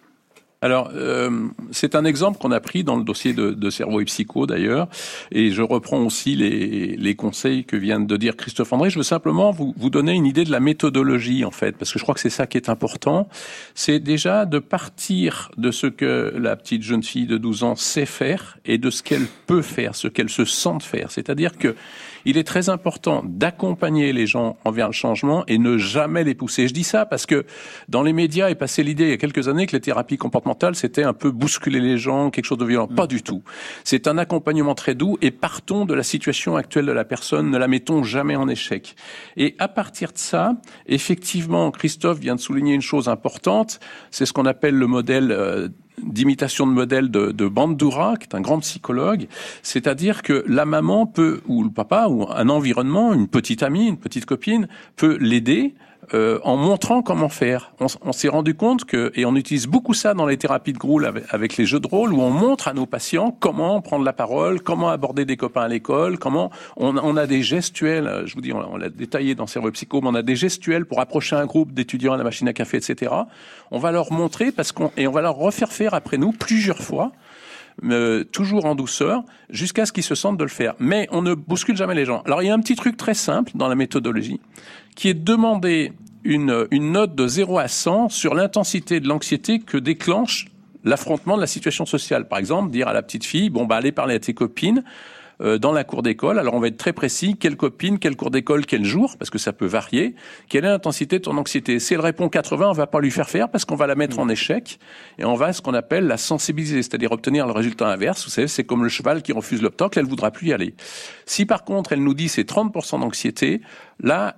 Alors, euh, c'est un exemple qu'on a pris dans le dossier de, de Cerveau et Psycho d'ailleurs, et je reprends aussi les, les conseils que vient de dire Christophe André. Je veux simplement vous, vous donner une idée de la méthodologie en fait, parce que je crois que c'est ça qui est important. C'est déjà de partir de ce que la petite jeune fille de douze ans sait faire et de ce qu'elle peut faire, ce qu'elle se sent faire. C'est-à-dire que il est très important d'accompagner les gens envers le changement et ne jamais les pousser. Je dis ça parce que dans les médias est passée l'idée il y a quelques années que les thérapies comportementales c'était un peu bousculer les gens, quelque chose de violent. Mmh. Pas du tout. C'est un accompagnement très doux et partons de la situation actuelle de la personne, ne la mettons jamais en échec. Et à partir de ça, effectivement, Christophe vient de souligner une chose importante, c'est ce qu'on appelle le modèle euh, d'imitation de modèle de, de Bandura, qui est un grand psychologue, c'est-à-dire que la maman peut, ou le papa, ou un environnement, une petite amie, une petite copine, peut l'aider euh, en montrant comment faire. On, on s'est rendu compte que, et on utilise beaucoup ça dans les thérapies de groupe avec, avec les jeux de rôle, où on montre à nos patients comment prendre la parole, comment aborder des copains à l'école, comment on, on a des gestuels, je vous dis, on, on l'a détaillé dans Cerveau et Psycho, mais on a des gestuels pour approcher un groupe d'étudiants à la machine à café, et cetera. On va leur montrer parce qu'on et on va leur refaire faire après nous plusieurs fois, euh, toujours en douceur, jusqu'à ce qu'ils se sentent de le faire. Mais on ne bouscule jamais les gens. Alors il y a un petit truc très simple dans la méthodologie, qui est de demander une, une note de zéro à cent sur l'intensité de l'anxiété que déclenche l'affrontement de la situation sociale. Par exemple, dire à la petite fille, bon bah allez parler à tes copines, dans la cour d'école. Alors on va être très précis, quelle copine, quelle cour d'école, quel jour, parce que ça peut varier. Quelle est l'intensité de ton anxiété? Si elle répond quatre-vingts, on va pas lui faire faire parce qu'on va la mettre mmh. en échec et on va ce qu'on appelle la sensibiliser, c'est-à-dire obtenir le résultat inverse. Vous savez, c'est comme le cheval qui refuse l'obstacle, elle voudra plus y aller. Si par contre elle nous dit c'est trente pour cent d'anxiété, là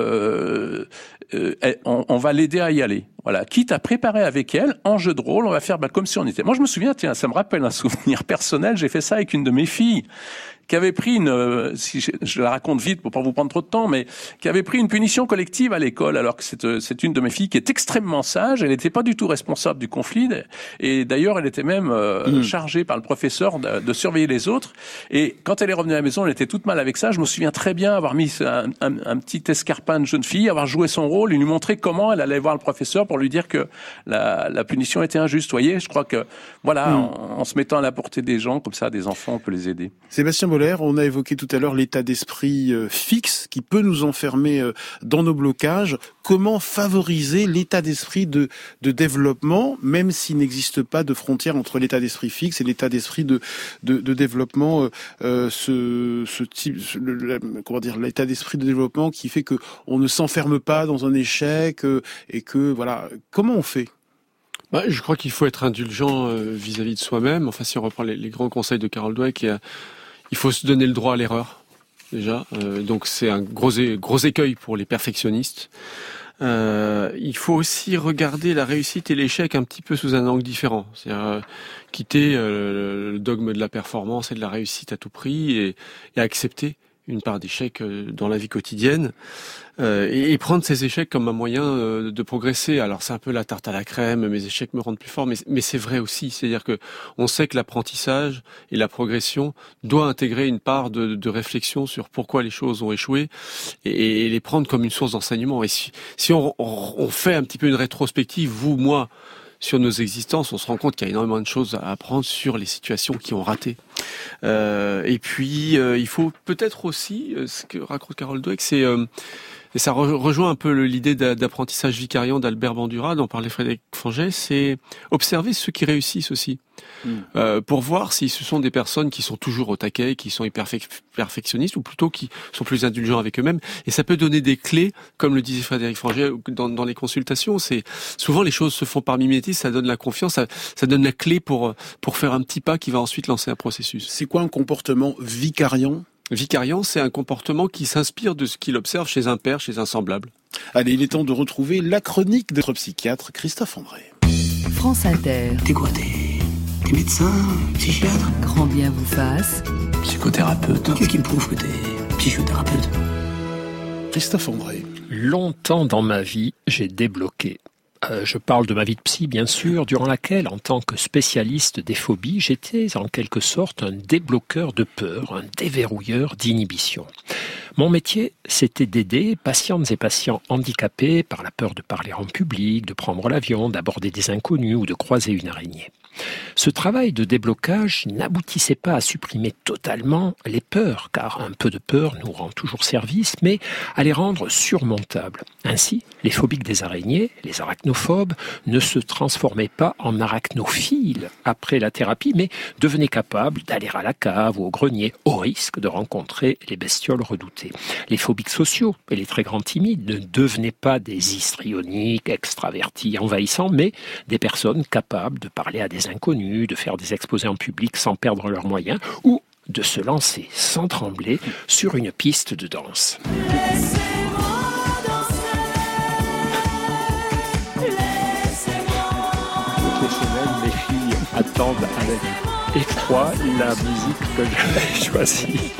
euh, euh, on, on va l'aider à y aller. Voilà, quitte à préparer avec elle, en jeu de rôle, on va faire bah, comme si on était... Moi, je me souviens, tiens, ça me rappelle un souvenir personnel, j'ai fait ça avec une de mes filles, qui avait pris une, euh, si je, je la raconte vite pour pas vous prendre trop de temps, mais qui avait pris une punition collective à l'école, alors que c'est, c'est une de mes filles qui est extrêmement sage. Elle n'était pas du tout responsable du conflit, et d'ailleurs, elle était même euh, mmh. chargée par le professeur de, de surveiller les autres. Et quand elle est revenue à la maison, elle était toute mal avec ça. Je me souviens très bien avoir mis un, un, un petit escarpin de jeune fille, avoir joué son rôle, et lui montrer comment elle allait voir le professeur pour lui dire que la, la punition était injuste. Vous voyez, je crois que voilà, mmh. en, en se mettant à la portée des gens comme ça, des enfants, on peut les aider. Sébastien Boller, on a évoqué tout à l'heure l'état d'esprit euh, fixe qui peut nous enfermer euh, dans nos blocages. Comment favoriser l'état d'esprit de, de développement, même s'il n'existe pas de frontière entre l'état d'esprit fixe et l'état d'esprit de, de, de développement, euh, euh, ce, ce type, ce, le, le, comment dire, l'état d'esprit de développement qui fait que on ne s'enferme pas dans un échec euh, et que voilà, comment on fait? Bah, je crois qu'il faut être indulgent euh, vis-à-vis de soi-même. Enfin, si on reprend les, les grands conseils de Carol Dweck, il, il faut se donner le droit à l'erreur, déjà. Euh, donc, c'est un gros, é- gros écueil pour les perfectionnistes. Euh, il faut aussi regarder la réussite et l'échec un petit peu sous un angle différent. C'est-à-dire euh, quitter euh, le dogme de la performance et de la réussite à tout prix et, et accepter une part d'échecs dans la vie quotidienne euh, et, et prendre ces échecs comme un moyen euh, de progresser. Alors c'est un peu la tarte à la crème, mes échecs me rendent plus fort, mais, mais c'est vrai aussi. C'est-à-dire que on sait que l'apprentissage et la progression doit intégrer une part de, de réflexion sur pourquoi les choses ont échoué et, et les prendre comme une source d'enseignement. Et si, si on, on, on fait un petit peu une rétrospective, vous, moi, sur nos existences, on se rend compte qu'il y a énormément de choses à apprendre sur les situations qui ont raté. Euh, et puis, euh, il faut peut-être aussi, euh, ce que raconte Carol Dweck, c'est euh, et ça re- rejoint un peu le, l'idée d'a- d'apprentissage vicariant d'Albert Bandura, dont parlait Frédéric Fanget, c'est observer ceux qui réussissent aussi. Mmh. Euh, pour voir si ce sont des personnes qui sont toujours au taquet, qui sont hyper perfectionnistes, ou plutôt qui sont plus indulgents avec eux-mêmes. Et ça peut donner des clés, comme le disait Frédéric Fanget dans, dans les consultations. C'est souvent les choses se font par mimétisme, ça donne la confiance, ça, ça donne la clé pour pour faire un petit pas qui va ensuite lancer un processus. C'est quoi un comportement vicariant ? Vicariant, c'est un comportement qui s'inspire de ce qu'il observe chez un père, chez un semblable. Allez, il est temps de retrouver la chronique de notre psychiatre Christophe André. France Inter. T'es quoi, t'es, t'es médecin, psychiatre ? Grand bien vous fasse. Psychothérapeute. Qu'est-ce qui me prouve que t'es psychothérapeute ? Christophe André. Longtemps dans ma vie, j'ai débloqué. Euh, je parle de ma vie de psy, bien sûr, durant laquelle, en tant que spécialiste des phobies, j'étais en quelque sorte un débloqueur de peur, un déverrouilleur d'inhibition. Mon métier, c'était d'aider patientes et patients handicapés par la peur de parler en public, de prendre l'avion, d'aborder des inconnus ou de croiser une araignée. Ce travail de déblocage n'aboutissait pas à supprimer totalement les peurs, car un peu de peur nous rend toujours service, mais à les rendre surmontables. Ainsi, les phobiques des araignées, les arachnophobes, ne se transformaient pas en arachnophiles après la thérapie, mais devenaient capables d'aller à la cave ou au grenier, au risque de rencontrer les bestioles redoutées. Les phobiques sociaux et les très grands timides ne devenaient pas des histrioniques, extravertis, envahissants, mais des personnes capables de parler à des inconnus, de faire des exposés en public sans perdre leurs moyens, ou de se lancer sans trembler sur une piste de danse. Professionnels, mes filles attendent avec effroi la musique que j'avais choisie.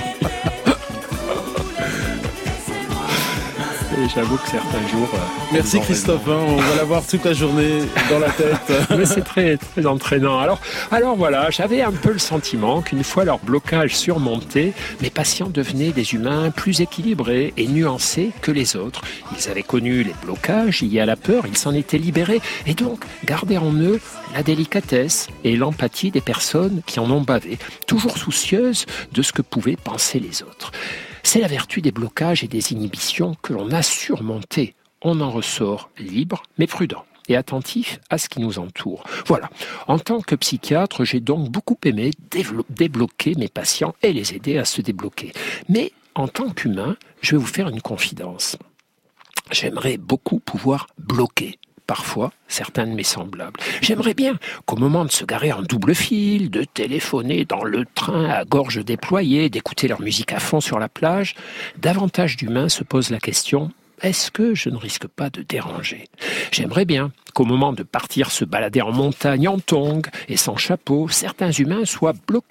Et j'avoue que certains jours... Euh, Merci Christophe, hein, on va l'avoir toute la journée dans la tête. Mais c'est très, très entraînant. Alors, alors voilà, j'avais un peu le sentiment qu'une fois leur blocage surmonté, mes patients devenaient des humains plus équilibrés et nuancés que les autres. Ils avaient connu les blocages liés à la peur, ils s'en étaient libérés et donc gardaient en eux la délicatesse et l'empathie des personnes qui en ont bavé, toujours soucieuses de ce que pouvaient penser les autres. C'est la vertu des blocages et des inhibitions que l'on a surmontées. On en ressort libre, mais prudent et attentif à ce qui nous entoure. Voilà. En tant que psychiatre, j'ai donc beaucoup aimé dévelop- débloquer mes patients et les aider à se débloquer. Mais en tant qu'humain, je vais vous faire une confidence. J'aimerais beaucoup pouvoir bloquer parfois certains de mes semblables. J'aimerais bien qu'au moment de se garer en double fil, de téléphoner dans le train à gorge déployée, d'écouter leur musique à fond sur la plage, davantage d'humains se posent la question « Est-ce que je ne risque pas de déranger ?» J'aimerais bien qu'au moment de partir se balader en montagne en tongs et sans chapeau, certains humains soient bloqués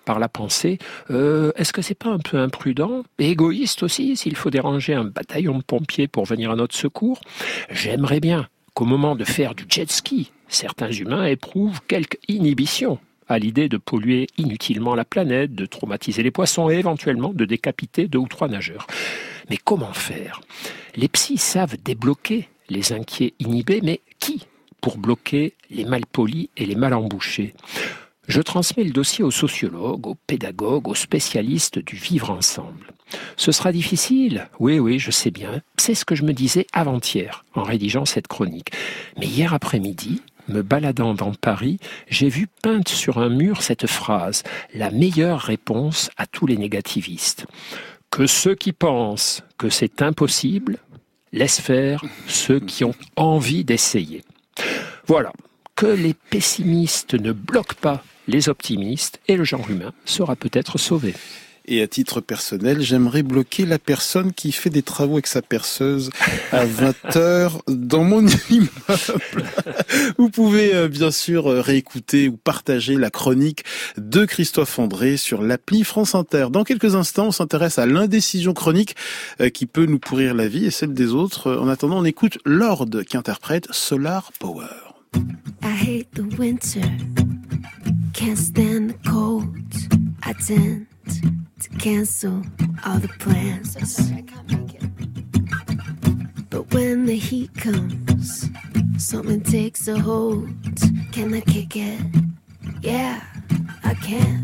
par la pensée, euh, est-ce que c'est pas un peu imprudent et égoïste aussi s'il faut déranger un bataillon de pompiers pour venir à notre secours? J'aimerais bien qu'au moment de faire du jet ski, certains humains éprouvent quelque inhibition à l'idée de polluer inutilement la planète, de traumatiser les poissons et éventuellement de décapiter deux ou trois nageurs. Mais comment faire? Les psys savent débloquer les inquiets inhibés, mais qui pour bloquer les malpolis et les mal embouchés? Je transmets le dossier aux sociologues, aux pédagogues, aux spécialistes du vivre ensemble. Ce sera difficile, oui, oui, je sais bien. C'est ce que je me disais avant-hier en rédigeant cette chronique. Mais hier après-midi, me baladant dans Paris, j'ai vu peinte sur un mur cette phrase, la meilleure réponse à tous les négativistes. Que ceux qui pensent que c'est impossible laissent faire ceux qui ont envie d'essayer. Voilà, que les pessimistes ne bloquent pas les optimistes et le genre humain sera peut-être sauvé. Et à titre personnel, j'aimerais bloquer la personne qui fait des travaux avec sa perceuse à vingt heures dans mon immeuble. Vous pouvez euh, bien sûr euh, réécouter ou partager la chronique de Christophe André sur l'appli France Inter. Dans quelques instants, on s'intéresse à l'indécision chronique euh, qui peut nous pourrir la vie et celle des autres. En attendant, on écoute Lord qui interprète Solar Power. I hate the winter, can't stand the cold. I tend to cancel all the plans. But when the heat comes, something takes a hold. Can I kick it? Yeah, I can.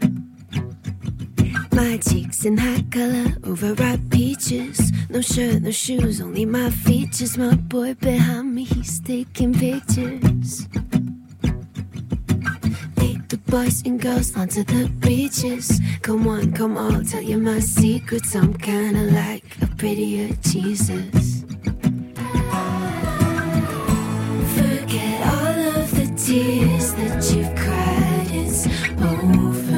My cheeks in hot color, overripe peaches. No shirt, no shoes, only my features. My boy behind me, he's taking pictures. Lead the boys and girls onto the beaches. Come on, come on, tell you my secrets. I'm kinda like a prettier Jesus. Forget all of the tears that you've cried, it's over.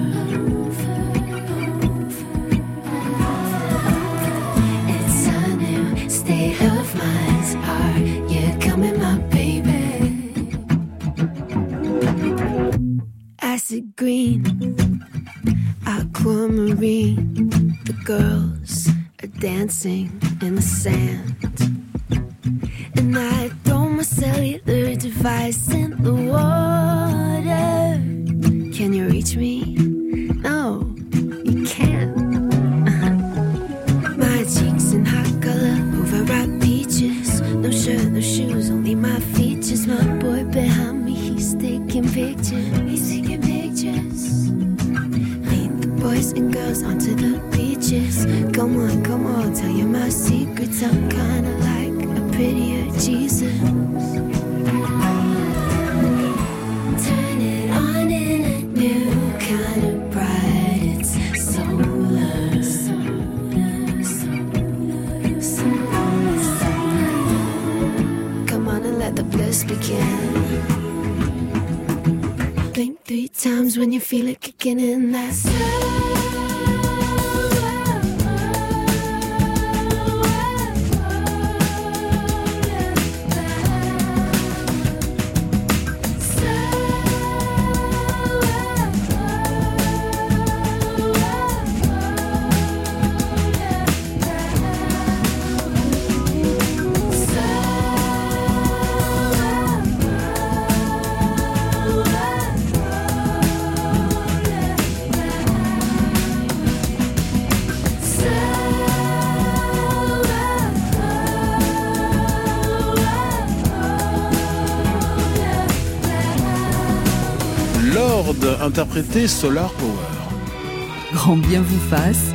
State of mind, are you coming, my baby? Acid green, aquamarine. The girls are dancing in the sand, and I throw my cellular device in the water. Can you reach me? No, you can't. My cheeks in hot color, overripe peaches. No shirt, no shoes, only my features. My boy behind me, he's taking pictures. He's taking pictures. Lead the boys and girls onto the beaches. Come on, come on, tell you my secrets. I'm kinda like a prettier Jesus. Turn it on in a new kind of bright. It's solar. Let the bliss begin. Blink three times when you feel it kicking in. That's interprété Solar Power. Grand bien vous fasse.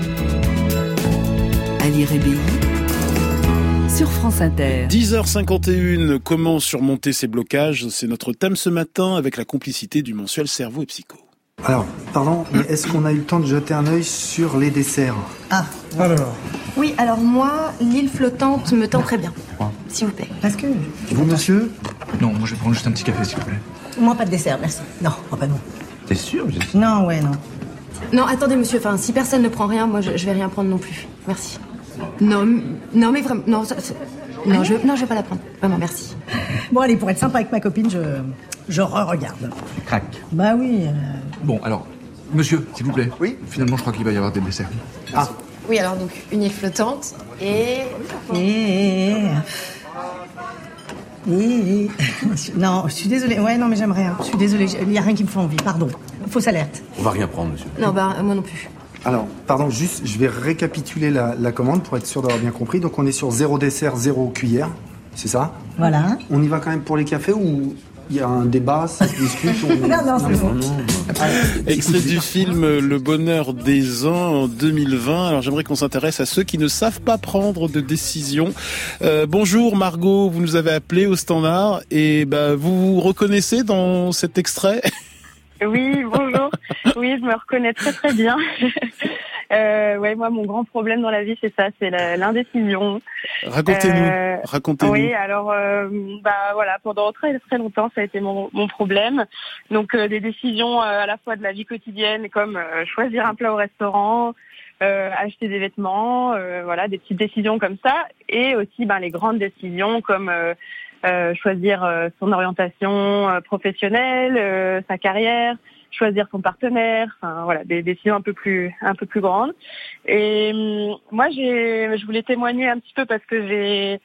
Ali Rébéi sur France Inter. dix heures cinquante et une, comment surmonter ces blocages? C'est notre thème ce matin avec la complicité du mensuel Cerveau et Psycho. Alors, pardon, mais est-ce qu'on a eu le temps de jeter un œil sur les desserts? Ah, alors. Oui, alors moi, l'île flottante me tend très bien. S'il vous plaît. Parce que vous, monsieur? Non, moi je vais prendre juste un petit café, s'il vous plaît. Moi, pas de dessert, merci. Non, oh, pas non. T'es sûr? Non, ouais, non. Non, attendez, monsieur, enfin, si personne ne prend rien, moi, je, je vais rien prendre non plus. Merci. Non, m- non, mais vraiment, non, ça, ça- non, je, non, je vais pas la prendre. Vraiment, merci. Bon, allez, pour être sympa avec ma copine, je, je re-regarde. Crac. Bah oui. euh, Bon, alors, Monsieur, s'il vous plaît. Oui. Finalement, je crois qu'il va y avoir des desserts. Ah. Oui, alors donc, une île flottante et... Et... Et... Non, je suis désolée. Ouais, non, mais j'aimerais. Hein. Je suis désolée, il n'y a rien qui me fait envie, pardon. Fausse alerte. On va rien prendre, monsieur. Non, bah, moi non plus. Alors, pardon, juste, je vais récapituler la, la commande pour être sûr d'avoir bien compris. Donc, on est sur zéro dessert, zéro cuillère, c'est ça? Voilà. On y va quand même pour les cafés ou il y a un débat, ça se discute on... Non, non, c'est bon. Extrait du film Le bonheur des uns en deux mille vingt. Alors j'aimerais qu'on s'intéresse à ceux qui ne savent pas prendre de décision. Euh, bonjour Margot, vous nous avez appelé au standard et bah, vous vous reconnaissez dans cet extrait? Oui, bonjour. Oui, je me reconnais très très bien. Euh, ouais, moi, mon grand problème dans la vie, c'est ça, c'est la, l'indécision. Racontez-nous. Euh, Racontez-nous. Oui, alors, euh, bah voilà, pendant très très longtemps, ça a été mon, mon problème. Donc, euh, des décisions euh, à la fois de la vie quotidienne, comme euh, choisir un plat au restaurant, euh, acheter des vêtements, euh, voilà, des petites décisions comme ça, et aussi, ben, les grandes décisions comme euh, euh, choisir euh, son orientation euh, professionnelle, euh, sa carrière. Choisir son partenaire, enfin voilà, des décisions un peu plus un peu plus grandes. Et hum, moi, j'ai, je voulais témoigner un petit peu parce que j'ai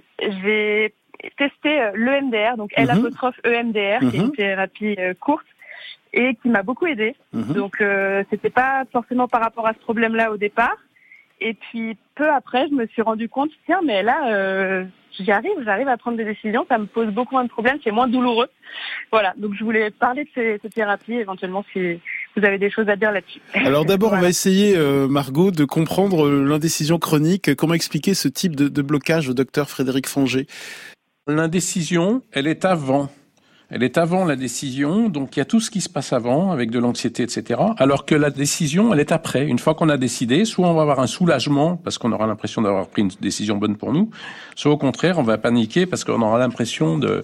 j'ai testé l'E M D R, donc L apostrophe E M D R, mm-hmm. qui est une thérapie euh, courte et qui m'a beaucoup aidée. Mm-hmm. Donc euh, c'était pas forcément par rapport à ce problème-là au départ. Et puis peu après, je me suis rendu compte, tiens, mais là, euh, j'y arrive, j'arrive à prendre des décisions, ça me pose beaucoup moins de problèmes, c'est moins douloureux. Voilà, donc je voulais parler de ces, ces thérapies, éventuellement, si vous avez des choses à dire là-dessus. Alors d'abord, voilà. On va essayer, euh, Margot, de comprendre l'indécision chronique. Comment expliquer ce type de, de blocage au docteur Frédéric Fonger? L'indécision, elle est avant. Elle est avant la décision, donc il y a tout ce qui se passe avant, avec de l'anxiété, et cetera. Alors que la décision, elle est après. Une fois qu'on a décidé, soit on va avoir un soulagement, parce qu'on aura l'impression d'avoir pris une décision bonne pour nous, soit au contraire, on va paniquer, parce qu'on aura l'impression de,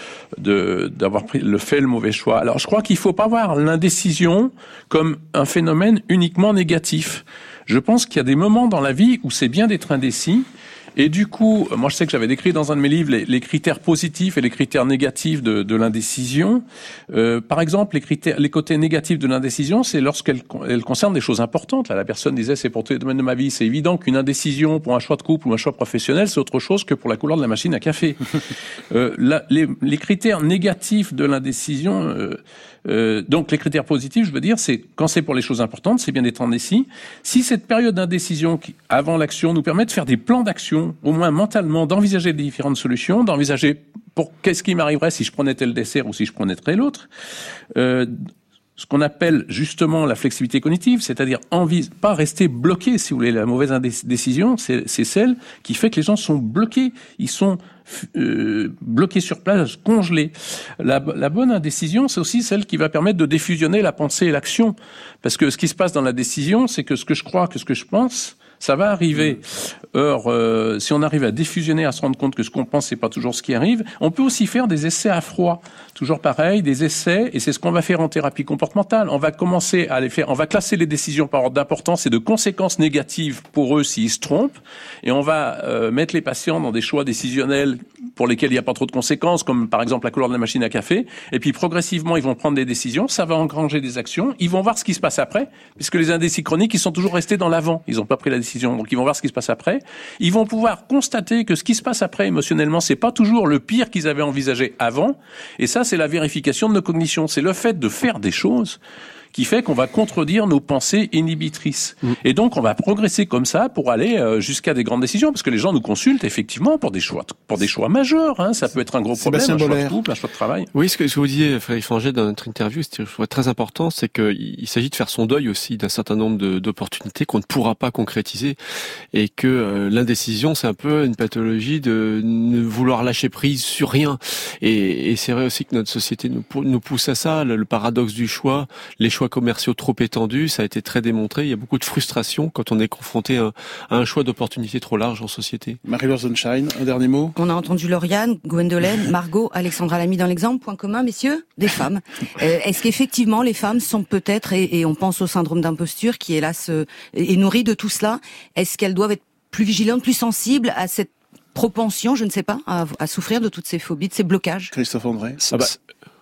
de, d'avoir pris, le fait le mauvais choix. Alors je crois qu'il faut pas voir l'indécision comme un phénomène uniquement négatif. Je pense qu'il y a des moments dans la vie où c'est bien d'être indécis. Et du coup, moi je sais que j'avais décrit dans un de mes livres les, les critères positifs et les critères négatifs de, de l'indécision. Euh, par exemple, les critères, les côtés négatifs de l'indécision, c'est lorsqu'elle elle concerne des choses importantes. Là, la personne disait, c'est pour tous les domaines de ma vie. C'est évident qu'une indécision pour un choix de couple ou un choix professionnel, c'est autre chose que pour la couleur de la machine à café. euh, là, les, les critères négatifs de l'indécision, euh, euh, donc les critères positifs, je veux dire, c'est quand c'est pour les choses importantes, c'est bien d'être indécis. Si cette période d'indécision qui, avant l'action nous permet de faire des plans d'action, au moins mentalement, d'envisager des différentes solutions, d'envisager pour qu'est-ce qui m'arriverait si je prenais tel dessert ou si je prenais tel autre. Euh, ce qu'on appelle justement la flexibilité cognitive, c'est-à-dire envie, pas rester bloqué, si vous voulez. La mauvaise décision, c'est, c'est celle qui fait que les gens sont bloqués. Ils sont euh, bloqués sur place, congelés. La, la bonne indécision, c'est aussi celle qui va permettre de défusionner la pensée et l'action. Parce que ce qui se passe dans la décision, c'est que ce que je crois, que ce que je pense, ça va arriver. Or, euh, si on arrive à défusionner, à se rendre compte que ce qu'on pense, c'est pas toujours ce qui arrive, on peut aussi faire des essais à froid. Toujours pareil, des essais, et c'est ce qu'on va faire en thérapie comportementale. On va commencer à les faire, on va classer les décisions par ordre d'importance et de conséquences négatives pour eux s'ils se trompent, et on va euh, mettre les patients dans des choix décisionnels pour lesquels il n'y a pas trop de conséquences, comme par exemple la couleur de la machine à café, et puis progressivement, ils vont prendre des décisions, ça va engranger des actions, ils vont voir ce qui se passe après, puisque les indécis chroniques, ils sont toujours restés dans l'avant, ils n'ont pas pris la décision, donc ils vont voir ce qui se passe après. Ils vont pouvoir constater que ce qui se passe après émotionnellement, c'est pas toujours le pire qu'ils avaient envisagé avant. Et ça, c'est la vérification de nos cognitions. C'est le fait de faire des choses qui fait qu'on va contredire nos pensées inhibitrices. Mmh. Et donc, on va progresser comme ça pour aller euh, jusqu'à des grandes décisions, parce que les gens nous consultent effectivement pour des choix, pour des choix majeurs. Hein. Ça peut être un gros problème, un choix de couple, un choix de travail. Oui, ce que, ce que vous disiez, Frédéric Fonger, dans notre interview, c'est je trouve très important, c'est qu'il il s'agit de faire son deuil aussi d'un certain nombre de, d'opportunités qu'on ne pourra pas concrétiser, et que euh, l'indécision, c'est un peu une pathologie de ne vouloir lâcher prise sur rien. Et, et c'est vrai aussi que notre société nous, nous pousse à ça, le, le paradoxe du choix, les choix commerciaux trop étendus, ça a été très démontré. Il y a beaucoup de frustration quand on est confronté à, à un choix d'opportunités trop large en société. Marie-Laure Sonnenschein, un dernier mot. On a entendu Lauriane, Gwendolyn, Margot, Alexandra Lamy dans l'exemple. Point commun, messieurs, des femmes. Euh, est-ce qu'effectivement les femmes sont peut-être, et, et on pense au syndrome d'imposture qui hélas euh, est nourri de tout cela, est-ce qu'elles doivent être plus vigilantes, plus sensibles à cette propension, je ne sais pas, à, à souffrir de toutes ces phobies, de ces blocages? Christophe André. Ah bah,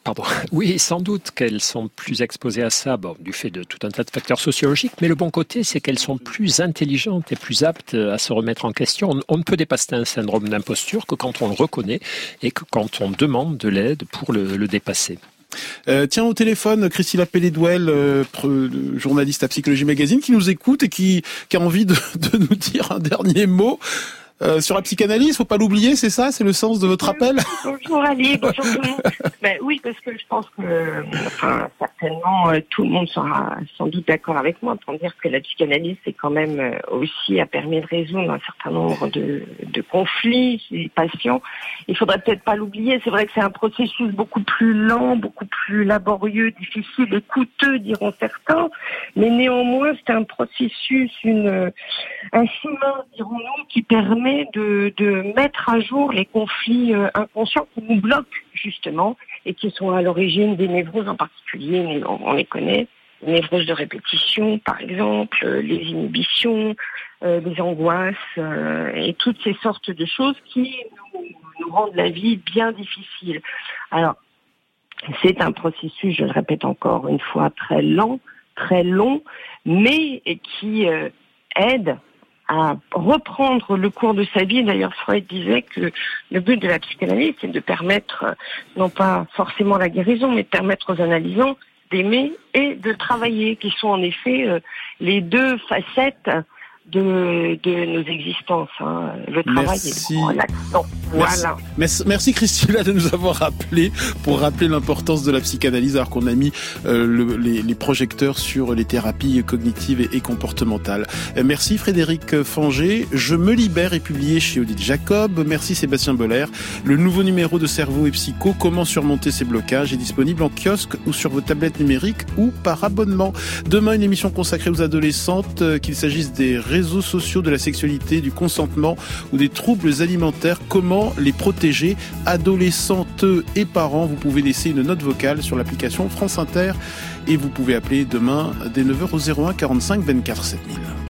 Pardon. Oui, sans doute qu'elles sont plus exposées à ça, bon, du fait de tout un tas de facteurs sociologiques, mais le bon côté, c'est qu'elles sont plus intelligentes et plus aptes à se remettre en question. On, on ne peut dépasser un syndrome d'imposture que quand on le reconnaît et que quand on demande de l'aide pour le, le dépasser. Euh, tiens, au téléphone, Christine Pellet-Douel, euh, journaliste à Psychologie Magazine, qui nous écoute et qui, qui a envie de, de nous dire un dernier mot. Euh, sur la psychanalyse, faut pas l'oublier, c'est ça, c'est le sens de votre appel. Bonjour Ali, bonjour tout le monde. Ben oui, parce que je pense que, enfin, certainement, euh, tout le monde sera sans doute d'accord avec moi pour dire que la psychanalyse, c'est quand même euh, aussi a permis de résoudre un certain nombre de, de conflits chez les patients. Il faudrait peut-être pas l'oublier. C'est vrai que c'est un processus beaucoup plus lent, beaucoup plus laborieux, difficile et coûteux, diront certains. Mais néanmoins, c'est un processus, une, un chemin, dirons-nous, qui permet De, de mettre à jour les conflits euh, inconscients qui nous bloquent justement et qui sont à l'origine des névroses en particulier, mais on, on les connaît, les névroses de répétition par exemple, euh, les inhibitions, euh, les angoisses euh, et toutes ces sortes de choses qui nous, nous rendent la vie bien difficile. Alors, c'est un processus, je le répète encore une fois, très lent, très long, mais qui euh, aide à reprendre le cours de sa vie. D'ailleurs, Freud disait que le but de la psychanalyse, c'est de permettre, non pas forcément la guérison, mais de permettre aux analysants d'aimer et de travailler, qui sont en effet euh, les deux facettes de, de nos existences. Hein. Le travail Merci. et l'action. Voilà. Merci, merci Christina de nous avoir rappelé pour rappeler l'importance de la psychanalyse alors qu'on a mis euh, le, les, les projecteurs sur les thérapies cognitives et, et comportementales. Euh, merci Frédéric Fanger. Je me libère est publié chez Odile Jacob. Merci Sébastien Boller. Le nouveau numéro de Cerveau et Psycho, comment surmonter ces blocages, est disponible en kiosque ou sur vos tablettes numériques ou par abonnement. Demain, une émission consacrée aux adolescentes, euh, qu'il s'agisse des réseaux sociaux, de la sexualité, du consentement ou des troubles alimentaires. Comment les protéger, adolescentes et parents. Vous pouvez laisser une note vocale sur l'application France Inter et vous pouvez appeler demain dès neuf heures au zéro un quarante-cinq vingt-quatre sept mille.